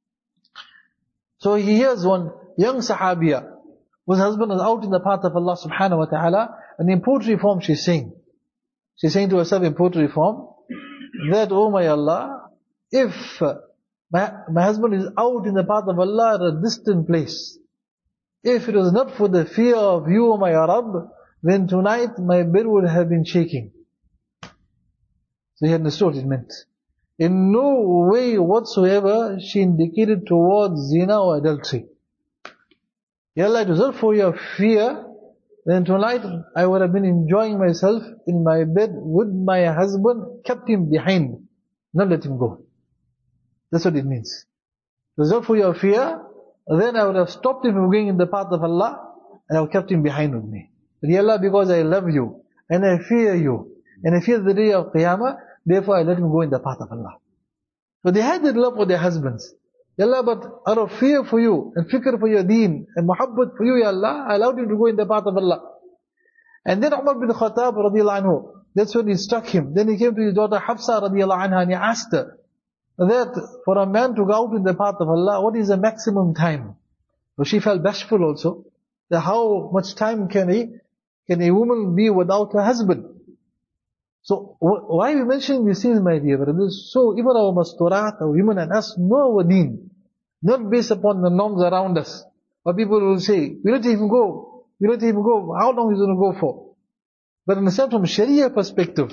So he hears one young Sahabiya, whose husband was out in the path of Allah subhanahu wa ta'ala, and in poetry form she's saying, she's saying to herself in poetry form, that, oh my Allah, if my, my husband is out in the path of Allah at a distant place, if it was not for the fear of you, O my Rabb, then tonight my bed would have been shaking. So he understood what it meant. In no way whatsoever she indicated towards zina or adultery. Ya Allah, it was not for your fear, then tonight I would have been enjoying myself in my bed with my husband, kept him behind, not let him go. That's what it means. It was not for your fear, then I would have stopped him from going in the path of Allah, and I would have kept him behind with me. But Ya Allah, because I love you, and I fear you, and I fear the day of Qiyamah, therefore I let him go in the path of Allah. So they had that love for their husbands. Ya Allah, but out of fear for you, and fikr for your deen, and muhabbat for you, Ya Allah, I allowed you to go in the path of Allah. And then Umar bin Khattab radiallahu anhu, that's when it struck him. Then he came to his daughter Hafsa radiallahu anha, and he asked her, that for a man to go out in the path of Allah, what is the maximum time? So she felt bashful also, that how much time can he, can a woman be without her husband? So, wh why we mentioning these things, my dear brothers? So, even our masturat, our women and us, know our deen. Not based upon the norms around us. But people will say, we let him go. We let him go. How long is he going to go for? But understand from Sharia perspective.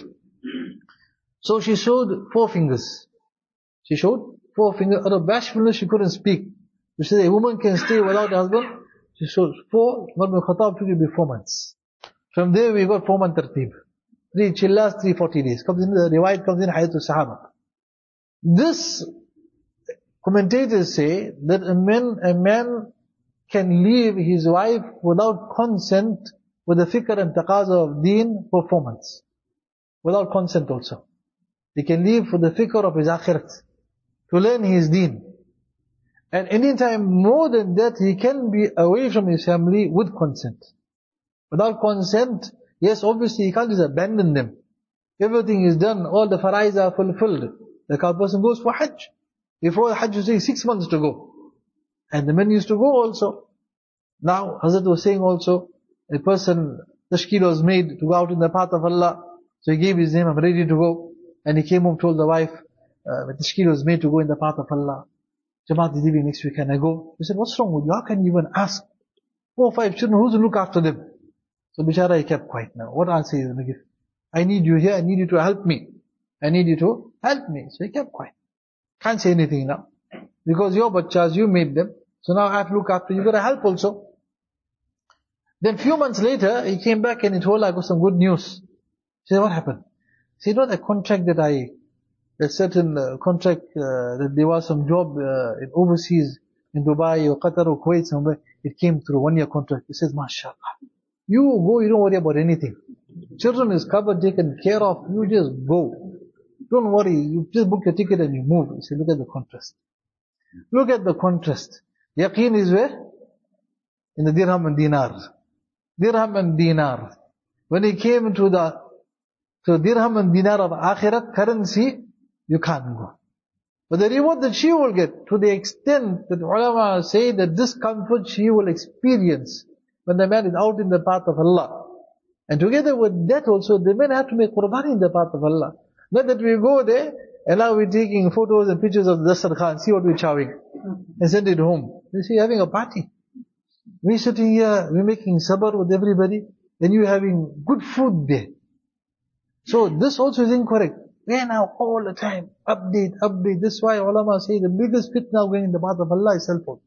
So she showed four fingers. She showed four fingers. Out of bashfulness, she couldn't speak. She said, a woman can stay without a husband. She showed four. Umar bin Khattab took it be four months. From there we got four month tartib. Three chillas, three forty days. Comes in the riwayat, comes in Hayatul Sahaba. This, commentators say that a man, a man can leave his wife without consent with the fikr and taqaza of deen for four months. Without consent also. He can leave for the fikr of his akhirat. To learn his deen. And anytime more than that, he can be away from his family with consent. Without consent, yes, obviously he can't just abandon them. Everything is done, all the farais are fulfilled. The person goes for Hajj. Before the Hajj, you say six months to go. And the men used to go also. Now, Hazrat was saying also, a person, tashkil was made to go out in the path of Allah. So he gave his name, I'm ready to go. And he came home, told the wife, uh, the tashkil was made to go in the path of Allah. Jamaat is leaving next week, can I go? He said, what's wrong with you? How can you even ask? Four or five children, who's to look after them? So Bishara, he kept quiet now. What answer is he going to give? I need you here, I need you to help me. I need you to help me. So he kept quiet. Can't say anything now. Because your bachas, you made them. So now I have to look after you, you got to help also. Then few months later, he came back and he told her, I got some good news. She said, what happened? He said, you know that contract that I, that certain uh, contract, uh, that there was some job uh, in overseas, in Dubai or Qatar or Kuwait somewhere, it came through, one year contract. He says, MashaAllah. You go, you don't worry about anything. Children is covered, taken care of, you just go. Don't worry, you just book your ticket and you move. He said, look at the contrast. Look at the contrast. Yaqeen is where? In the dirham and dinar. Dirham and dinar. When he came to the to dirham and dinar of akhirat currency, you can't go. But the reward that she will get, to the extent that ulama say that this comfort she will experience when the man is out in the path of Allah. And together with that also, the men have to make qurbani in the path of Allah. Not that we go there, and now we're taking photos and pictures of the Dasar Khan, see what we're chowing, and send it home. You see, having a party. We're sitting here, we're making sabr with everybody, and you're having good food there. So this also is incorrect. We are now all the time, update, update. This is why ulama say the biggest fitna going in the path of Allah is cell phone.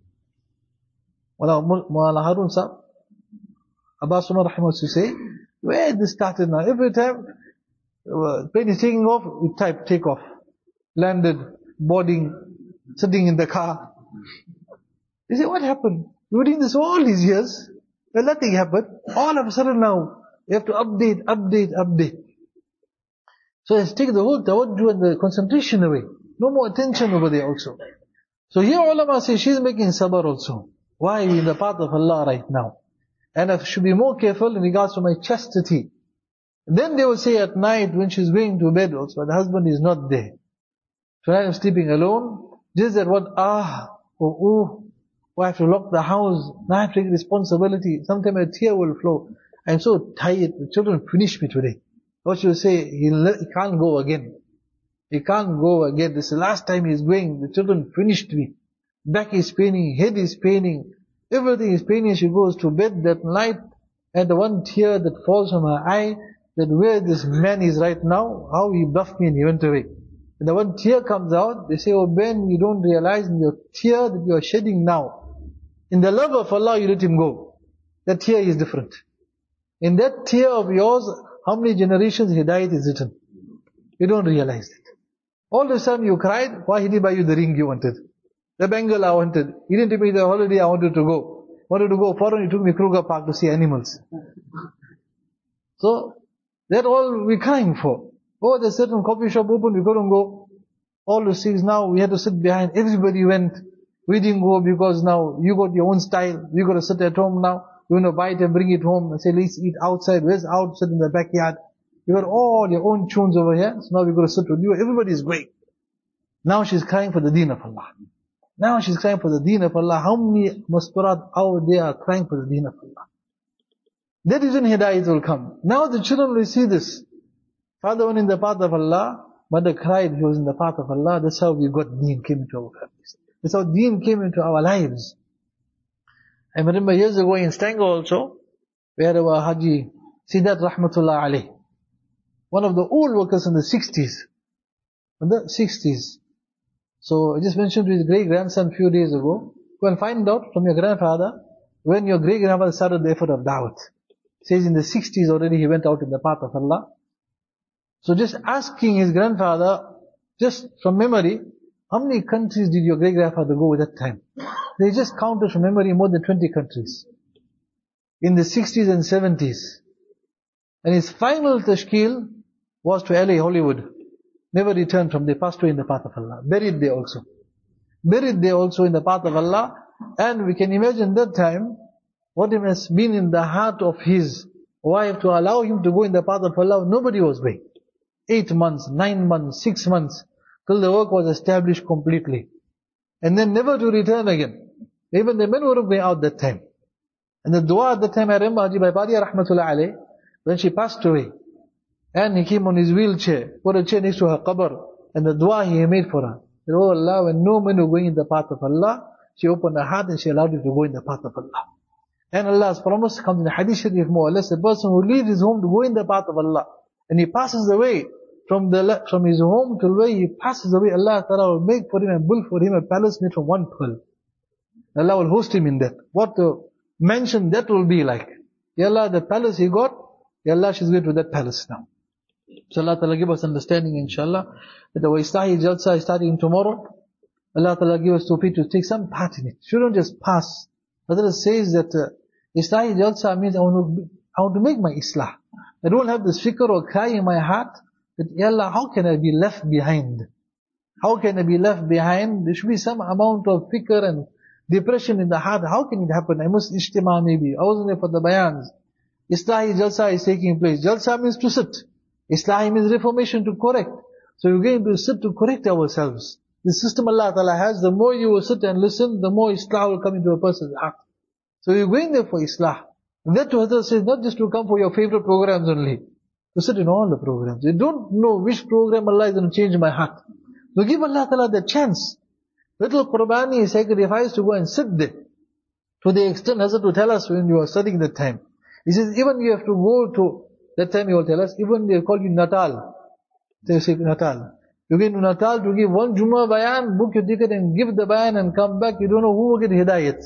Mawlana Harun Sahib, Abbas Umar Rahimah used to say, where this started now? Every time, uh, plane is taking off, we type, take off. Landed, boarding, sitting in the car. You say, what happened? We were doing this all these years, but nothing happened. All of a sudden now, we have to update, update, update. So it's taken the whole tawajjuh and the concentration away. No more attention over there also. So here ulama say, she's making sabr also. Why are we in the path of Allah right now? And I should be more careful in regards to my chastity. Then they will say at night when she's going to bed also, the husband is not there. Tonight I'm sleeping alone. Just that one, ah, oh, oh, oh, I have to lock the house. Now I have to take responsibility. Sometimes a tear will flow. I'm so tired. The children finish me today. What you say, he, he can't go again. He can't go again. This is the last time he's going. The children finished me. Back is paining, head is paining. Everything is paining. She goes to bed that night, and the one tear that falls from her eye, that where this man is right now, how he buffed me and he went away. And the one tear comes out, they say, oh Ben, you don't realize in your tear that you are shedding now. In the love of Allah, you let him go. That tear is different. In that tear of yours, how many generations Hidayat is written? You don't realize it. All the time you cried, why he didn't buy you the ring you wanted? The bangle I wanted. He didn't take me the holiday I wanted to go. Wanted to go foreign, he took me Kruger Park to see animals. So, that's all we're crying for. Oh, there's certain coffee shop open, we couldn't go. All those things now, we had to sit behind. Everybody went. We didn't go because now you got your own style. You got to sit at home now. You want to buy it and bring it home and say, let's eat outside. Where's out? Sit in the backyard. You got all your own tunes over here. So now we got to sit with you. Everybody's great. Now she's crying for the deen of Allah. Now she's crying for the deen of Allah. How many masturat out there are crying for the deen of Allah? That is when hidayat will come. Now the children will see this. Father went in the path of Allah. Mother cried, he was in the path of Allah. That's how we got deen came into our families. That's how deen came into our lives. I remember years ago in Stango also, we had our Haji Sidat Rahmatullah alayh. One of the old workers in the sixties. In the sixties. So I just mentioned to his great-grandson a few days ago, go and find out from your grandfather, when your great-grandfather started the effort of Dawat. Says in the sixties already he went out in the path of Allah. So just asking his grandfather, just from memory, how many countries did your great-grandfather go at that time? They just counted from memory more than twenty countries. In the sixties and seventies. And his final tashkil was to L A, Hollywood. Never returned from there, passed away in the path of Allah. Buried there also. Buried there also in the path of Allah. And we can imagine that time, what it has been in the heart of his wife to allow him to go in the path of Allah. Nobody was going. Eight months, nine months, six months, till the work was established completely. And then never to return again. Even the men were going out that time. And the dua at that time, I remember Haji Baipadia Rahmatullah alayh, when she passed away, and he came on his wheelchair, put a chair next to her qabr, and the dua he made for her. Said, oh Allah, when no men were going in the path of Allah, she opened her heart and she allowed you to go in the path of Allah. And Allah's promise comes in the hadith sharif more or less, a person who leaves his home to go in the path of Allah, and he passes away from the from his home till where he passes away, Allah Ta'ala will make for him and build for him a palace made from one pearl. Allah will host him in that. What the mansion that will be like. Ya Allah, the palace he got, Ya Allah, she's going to that palace now. So Allah Ta'ala give us understanding, inshallah, that the Islahi Jalsa is starting tomorrow. Allah Ta'ala give us tawfiq to take some part in it. Shouldn't just pass. Hazrat says that uh, Islahi Jalsa means I want, to, I want to make my Islah. I don't have this fikr or cry in my heart that, Ya Allah, how can I be left behind? How can I be left behind? There should be some amount of fikr and depression in the heart. How can it happen? I must ijtima maybe. I wasn't there for the bayans. Islahi Jalsa is taking place. Jalsa means to sit. Islahi means reformation, to correct. So we're going to sit to correct ourselves. The system Allah Ta'ala has, the more you will sit and listen, the more Islah will come into a person's heart. So you're going there for Islah. And that to Hazrat says, not just to come for your favorite programs only. To sit in all the programs. You don't know which program Allah is going to change my heart. So give Allah Ta'ala the chance. Little Qurbani is sacrificed to go and sit there. To the extent Hazrat will tell us when you are studying that time. He says, even you have to go to, that time he will tell us, even they call you Natal. They say Natal. You get to Natal to give one Jummah bayan, book your ticket and give the bayan and come back. You don't know who will get hidayat.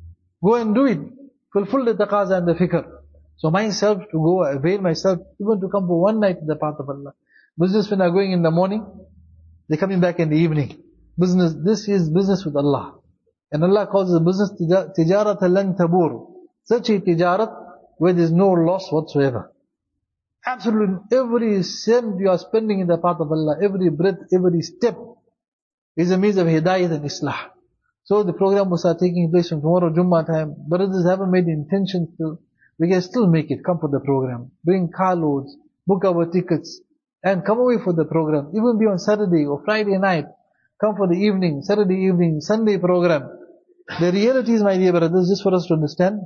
Go and do it. Fulfill the taqaza and the fikr. So myself to go, avail myself, even to come for one night in the path of Allah. Businessmen are going in the morning, they're coming back in the evening. Business, this is business with Allah. And Allah calls the business tijarat lan tabur. Such a tijarat where there is no loss whatsoever. Absolutely, every cent you are spending in the path of Allah, every breath, every step is a means of hidayat and islah. So the program will start taking place from tomorrow, Jummah time. Brothers haven't made the intention to, we can still make it, come for the program. Bring carloads, book our tickets, and come away for the program. Even be on Saturday or Friday night, come for the evening, Saturday evening, Sunday program. The reality is, my dear brothers, just for us to understand,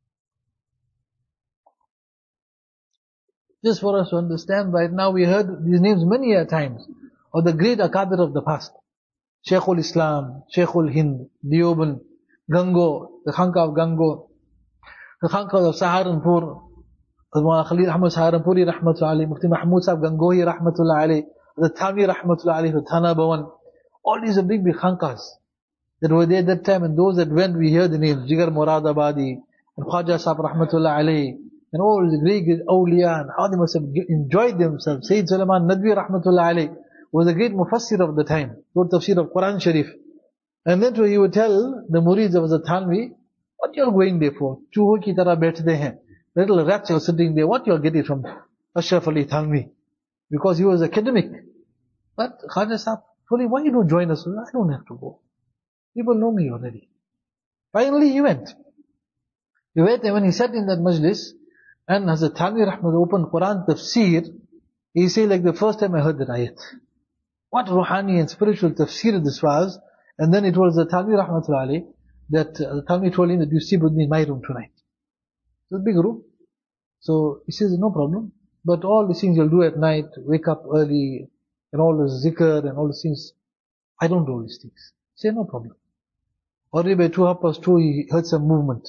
just for us to understand, right now we heard these names many a times, of the great akabir of the past. Shaykhul Islam, Shaykhul Hind, Deoband, Gango, the Khanqa of Gango, the Khanqa of Saharanpur, the Khalil Ahmad Saharanpuri Rahmatullah alayhi, Mufti Mahmud Sahib Gangohi Rahmatullah alayhi, the Thami Rahmatullah alayhi, the Thana Bhawan. All these are big big Khanqas that were there at that time, and those that went, we hear the names, Jigar Muradabadi, and Khwaja Sahib Rahmatullah alayhi, and all the great awliya, and how they must have enjoyed themselves. Sayyid Sulaiman Nadwi Rahmatullah alayhi was a great mufassir of the time, wrote tafsir of Quran Sharif. And then he would tell the murids of the Thanvi, what you are going there for? Chuho ki tarah baithte hain. Little rats are sitting there, what you are getting from Ashraf Ali Thanvi? Because he was academic. But Khaja Sahib, fully, why you don't join us? I don't have to go. People know me already. Finally he went. He went, and when he sat in that majlis, and Hazrat Thanvi Rahmat opened Quran tafsir, he said, like the first time I heard that ayat. What ruhani and spiritual tafsir this was. And then it was the Thanvi Rahmatullah alayhi that uh, Thanvi told him that you sleep with me in my room tonight. It's a big room. So he says, no problem. But all the things you'll do at night, wake up early, and all the zikr and all the things, I don't do all these things. He said, no problem. Already by two half past two, he heard some movement.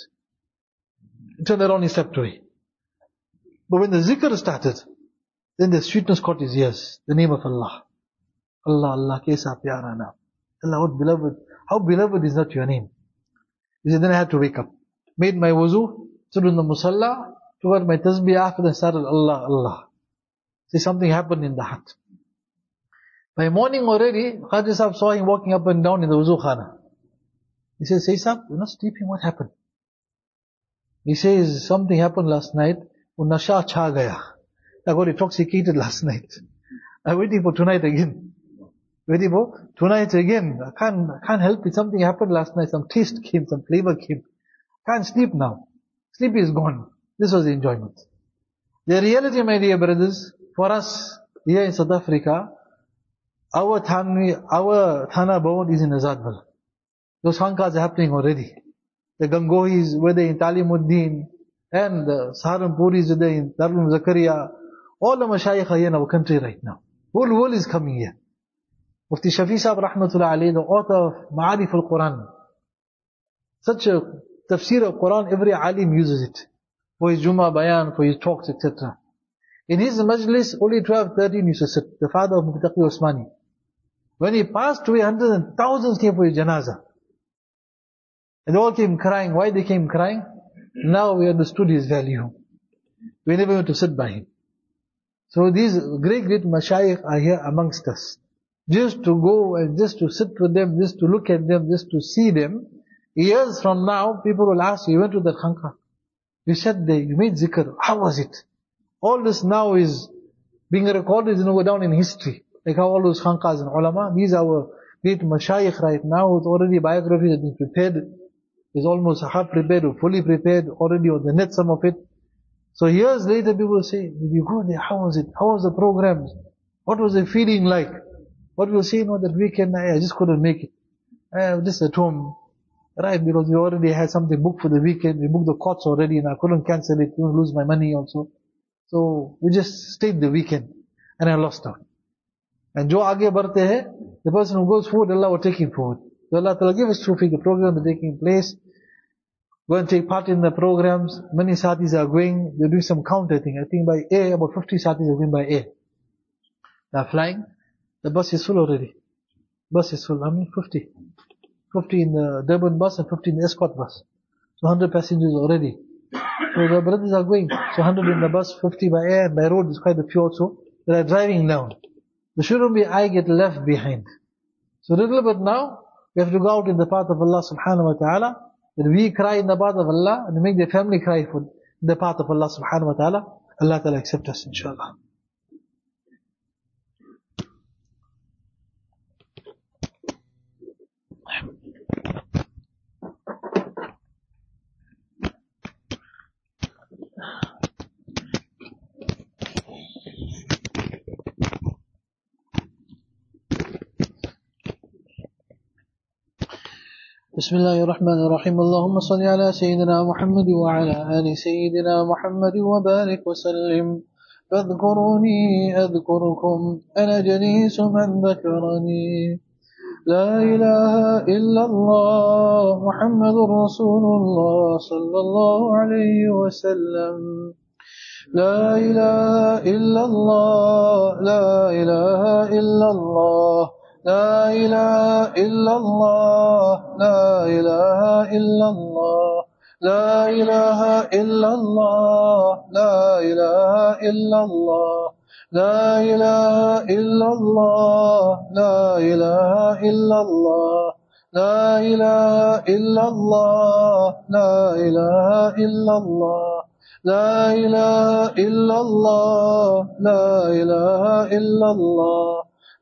He turned around, he stepped away. But when the zikr started, then the sweetness caught his ears. The name of Allah. Allah, Allah, kaisa pyara naam. Allah, what beloved, how beloved is that your name? He said, then I had to wake up. Made my wuzu, stood in the musalla, took out my tasbih, after that started Allah, Allah. See, something happened in the heart. By morning already, Khaja Sahib saw him walking up and down in the wuzu khana. He says, say Sahib, you're not sleeping, what happened? He says, something happened last night, un nasha cha gaya. I got intoxicated last night. I'm waiting for tonight again. Waiting for tonight again. I can't, I can't help it. Something happened last night. Some taste came, some flavor came. Can't sleep now. Sleep is gone. This was the enjoyment. The reality, my dear brothers, for us here in South Africa, our Thani, our Thana Bhawan is in Azadwal. Those khankas are happening already. The Gangohis were there in Talimuddin, and the Saharanpuris were there in Darul Zakaria. All the mashayikh are here in our country right now. Whole world is coming here. Mufti Shafi Sahib Rahmatullah alayhi, the author of Ma'arif al-Quran. Such a tafsir of Quran, every alim uses it. For his Jummah Bayan, for his talks, et cetera. In his majlis, only twelve, thirteen used to sit. The father of Mufti Taqi Osmani. When he passed away, hundreds and thousands came for his janazah. And they all came crying. Why they came crying? Now we understood his value. We never went to sit by him. So these great, great mashayikh are here amongst us. Just to go and just to sit with them, just to look at them, just to see them. Years from now, people will ask you, you went to that khanqa. You sat there, you made zikr. How was it? All this now is being recorded, is going to go down in history. Like how all those khanqas and ulama, these are our great mashayikh right now, with already biographies have been prepared. Is almost half prepared or fully prepared, already on the net, some of it. So years later people will say, did you go there? How was it? How was the programs? What was the feeling like? What we'll say, no, that weekend, I just couldn't make it. I was just at home. Right, because we already had something booked for the weekend. We booked the courts already and I couldn't cancel it. Couldn't lose my money also. So we just stayed the weekend. And I lost out. And jo aage barte hai, the person who goes forward, Allah will take him forward. So Allah Ta'ala give us tawfiq, the program is taking place. Go and take part in the programs. Many satis are going, they're doing some count, I think. I think by air, about fifty satis are going by air. They're flying. The bus is full already. Bus is full. How many? fifty. fifty in the Durban bus and fifty in the escort bus. So one hundred passengers already. So the brothers are going. So one hundred in the bus, fifty by air, and by road is quite a few also. They are driving down. There shouldn't be I get left behind. So a little bit now, we have to go out in the path of Allah subhanahu wa ta'ala. That we cry in the path of Allah and make their family cry for the path of Allah subhanahu wa ta'ala. Allah ta'ala accept us, inshallah. بسم الله الرحمن الرحيم اللهم صل على سيدنا محمد وعلى آل سيدنا محمد وبارك وسلم فاذكروني أذكركم أنا جليس من ذكرني لا إله إلا الله محمد رسول الله صلى الله عليه وسلم لا إله إلا الله لا إله إلا الله لا إله إلا الله لا إله إلا الله لا إله إلا الله لا إله إلا الله لا إله إلا الله لا إله إلا الله لا إله إلا الله لا إله إلا الله لا إله إلا الله لا إله إلا الله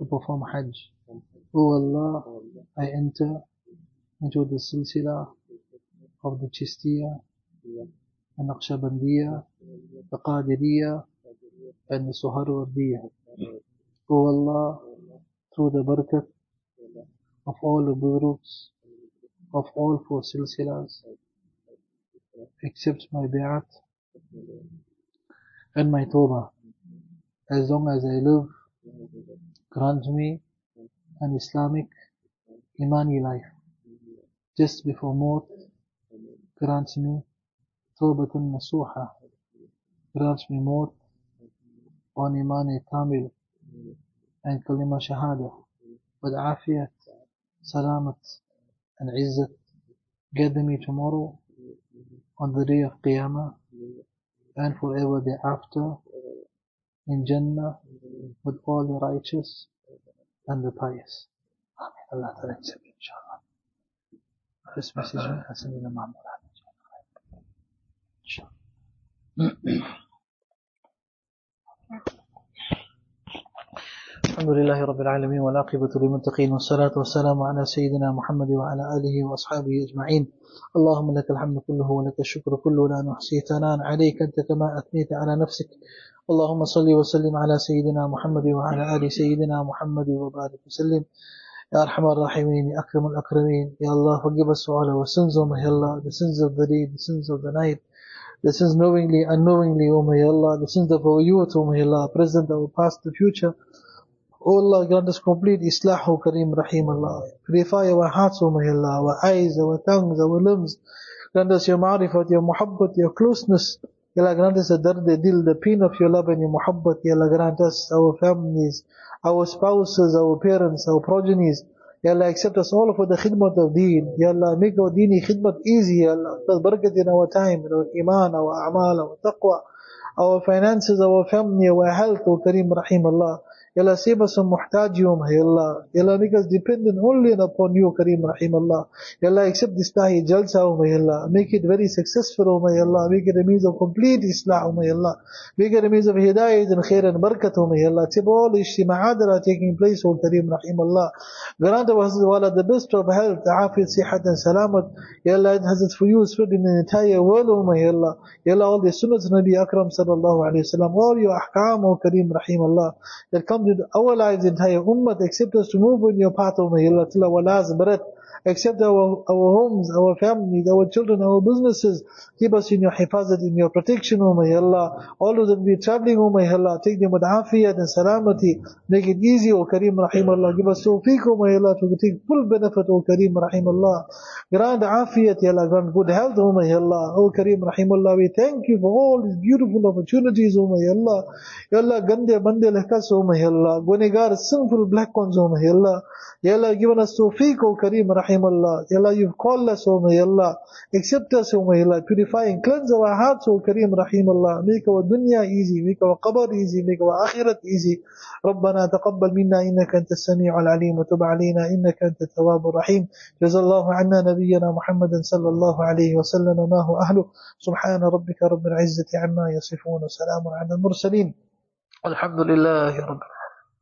to perform Hajj. O Allah, I enter into the silsila of the Chistiyya, the Naqshbandiyya, the Qadiriyya, and the Suhrawardiyya. O Allah, through the barakat of all the gurus, of all four silsilas, accept my bi'at and my tawbah. As long as I live, grant me an Islamic Imani life. Just before Maut, grant me Tawbatan Nasuha. Grant me Maut on Imani Kamil and Kalima Shahada with Afiyat, Salamat and Izzat. Gather me tomorrow on the day of Qiyamah and forever thereafter in Jannah with all the righteous and the pious. Amen. Allah Ta'ala accept, inshallah. First message, Hassan Mahmud. الحمد لله رب العالمين والعاقبة للمتقين والصلاة والسلام على سيدنا محمد وعلى آله وأصحابه أجمعين. اللهم لك الحمد كله ولك الشكر كله لا نحصي ثناء عليك أنت كما أثنيت على نفسك. اللهم صل وسلم على سيدنا محمد وعلى آل سيدنا محمد وبارك وسلم. Ya Arhamar Rahimin, Ya Akram al-Akrameen, Ya Allah, forgive us all our sins, O my Allah, the sins of the day, the sins of the night, the sins knowingly, unknowingly, O my Allah, the sins of our youth, O my Allah, present, our past, the future. O Allah, grant us complete Islah, O Kareem Rahim Allah. Purify our hearts, O my Allah, our eyes, our tongues, our limbs. Grant us your ma'rifat, your muhabbat, your closeness. Ya Allah, grant us the dard, the dil, the pain of your love and your muhabbat. Ya Allah, grant us our families, our spouses, our parents, our progenies. Ya Allah, accept us all for the khidmat of deen. Ya Allah, make our deeni khidmat easy. Ya Allah, plus barakat in our time, in our iman, our amal, our taqwa, our finances, our family, our health, O Kareem Rahim Allah. Ya Allah, save us from muhtaji, O my Allah. Ya Allah, make us dependent only upon you, Kareem Rahim Allah. Ya Allah, accept this Tahi Jalsa, O my Allah. Make it very successful, O my Allah. Make it a means of complete Islah, O my Allah. Make it a means of hidayat and khair and barakat, O my Allah. Tip all ishtima'at that are taking place, O Kareem Rahim Allah. Grant us, Wala, the best of health, afiyat, sihat and salamat. Ya Allah, it has it for you spread in the entire world, O my Allah. Ya Allah, all the sunnahs Nabi Akram sallallahu alayhi wa sallam, all your ahkam, O Kareem Rahim Allah, that come with our lives, entire ummah, accept us to move on your path, O my Allah, till our last breath. Accept our, our homes, our families, our children, our businesses. Keep us in your hifazat, in your protection, O my Allah. All those that be traveling, O my Allah, take them with afiyat and salamati. Make it easy, O Kareem Rahim Allah. Give us tawfiq, O my Allah, to take full benefit, O Kareem Rahim Allah. Grant afiyat, Ya Allah, grant good health, O my Allah. O Kareem Rahim Allah, we thank you for all these beautiful opportunities, O my Allah. Ya Allah, gande bande lahkas, O my Allah. Gunegar, sinful black ones, O my Allah. Ya Allah, given us tawfiq, O Kareem Rahim Allah. Ya Allah, you've called us, O my Allah. Accept us, O my Allah. Purify and cleanse our hearts, O Kareem Rahim Allah. Make our dunya easy. Make our qabr easy. Make our akhirat easy. ربنا تقبل منا إنك أنت السميع العليم وتب علينا إنك أنت التواب الرحيم. جزا الله عنا نبينا محمد صلى الله عليه وسلم ما هو أهله. سبحان ربك رب العزة عما يصفون وسلام على المرسلين. الحمد لله رب العالمين.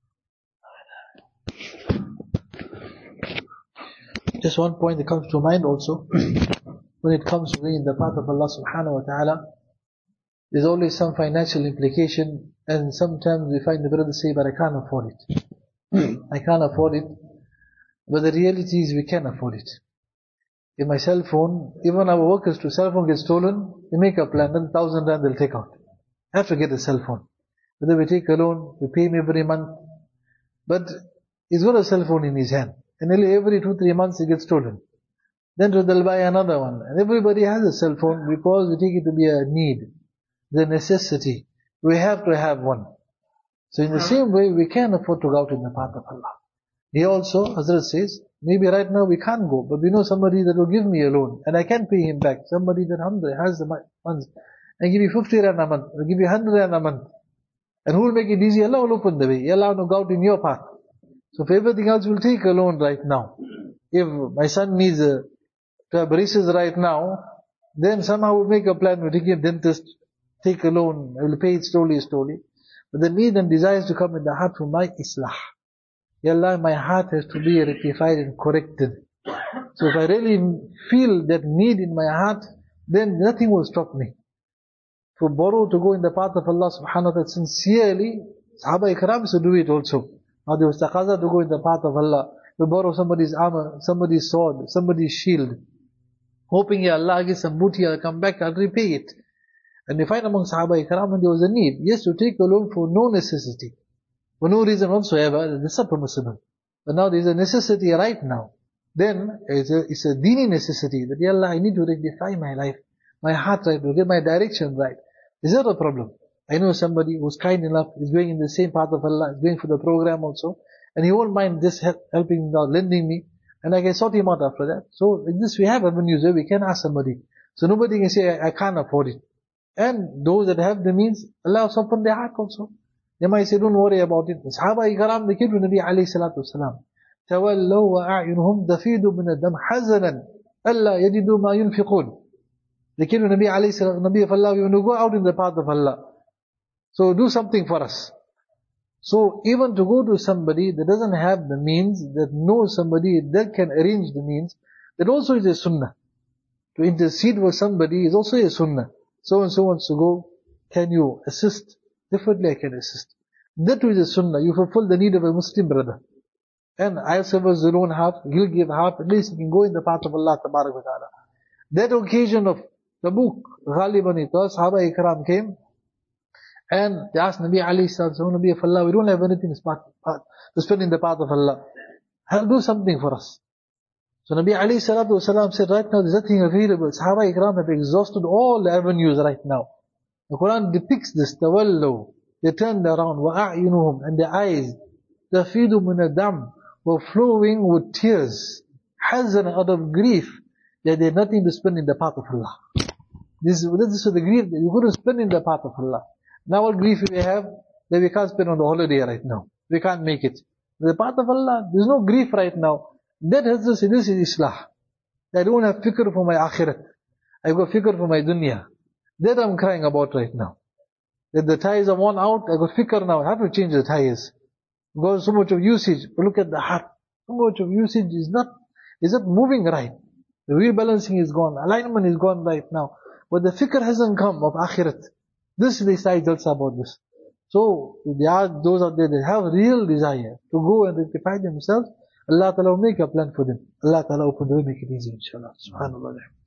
Just one point that comes to mind also, when it comes to in the path of Allah subhanahu wa ta'ala, there's always some financial implication, and sometimes we find the brothers say, but I can't afford it. I can't afford it. But the reality is we can afford it. In my cell phone, even our workers to cell phone gets stolen, we make a plan, then thousand rand they'll take out. I have to get a cell phone. Whether we take a loan, we pay him every month, but he's got a cell phone in his hand. And nearly every two, three months it gets stolen. Then they'll buy another one. And everybody has a cell phone because we take it to be a need, the necessity. We have to have one. So in the same way, we can afford to go out in the path of Allah. He also, Hazrat says, maybe right now we can't go, but we know somebody that will give me a loan, and I can pay him back. Somebody that has the funds, and give you fifty rand a month, or give you one hundred rand a month. And who will make it easy? Allah will open the way. Allah will go out in your path. So if everything else will take a loan right now, if my son needs a, to have braces right now, then somehow we'll make a plan, we'll take a dentist, take a loan, I will pay it slowly, slowly. But the need and desires to come in the heart for my islah. Ya Allah, my heart has to be rectified and corrected. So if I really feel that need in my heart, then nothing will stop me. To borrow, to go in the path of Allah subhanahu wa ta'ala sincerely, Sahaba Ikram used to do it also. Now there was taqaza to go in the path of Allah. To borrow somebody's armor, somebody's sword, somebody's shield. Hoping, Ya Allah, I get some booty, I'll come back, I'll repay it. And we find among Sahaba Ikram when there was a need, yes, to take a loan for no necessity. For no reason whatsoever, this is permissible. But now there is a necessity right now. Then it's a, it's a dini necessity that, Ya Allah, I need to rectify my life, my heart right, to get my direction right. Is that a problem? I know somebody who's kind enough, is going in the same path of Allah, is going for the program also, and he won't mind just help, helping me out, lending me, and I can sort him out after that. So in this we have avenues where we can ask somebody. So nobody can say, I, I can't afford it. And those that have the means, Allah has opened their heart also. They might say, don't worry about it. The Sahaba Ikram, they came to Nabi alayhi salatu wasalam. تَوَلَّوْا وَأَعْيُنُهُمْ دَفِيدُ مِنَ الدَّمْ حَزَنًا أَلَّا يَجِدُوا مَا يُنْفِقُونَ. They came to Nabi alayhi salatu, Nabi of Allah, we want to go out in the path of Allah. So do something for us. So even to go to somebody that doesn't have the means, that knows somebody that can arrange the means, that also is a sunnah. To intercede for somebody is also a sunnah. So and so wants to go, can you assist? Definitely I can assist. That is a sunnah. You fulfill the need of a Muslim brother. And I serve as the own half, he'll give half, at least he can go in the path of Allah Tabarak wa Ta'ala. That occasion of Tabuk, Ghaliban it was, Sahaba Ikram came, and they asked Nabi alayhi salatu, Nabi of Allah, we don't have anything to spend in the path of Allah. I'll do something for us. So Nabi alayhi salatu wasalam said, right now there's nothing available. Sahaba Ikram have exhausted all the avenues right now. The Quran depicts this, tawallu. They turned around, وَأَعْيُنُهُمْ, and their eyes, تَفِيدُ مِنَ الدَّمْ, were flowing with tears, hazan, out of grief, that they had nothing to spend in the path of Allah. This, this is the grief that you couldn't spend in the path of Allah. Now what grief we have, that we can't spend on the holiday right now. We can't make it. The path of Allah, there's no grief right now. That has to say, this is Islah. I don't have fikr for my akhirat. I've got fikr for my dunya. That I'm crying about right now. That the tires are worn out, I've got fikr now. I have to change the tires. Because so much of usage, but look at the heart. So much of usage is not, is not moving right. The wheel balancing is gone, alignment is gone right now. But the fikr hasn't come of akhirat. This they say jalsa about this. So, there are those out there that have real desire to go and rectify themselves. Allah Ta'ala will make a plan for them. Allah Ta'ala open the way, make it easy, inshallah. Subhanallah.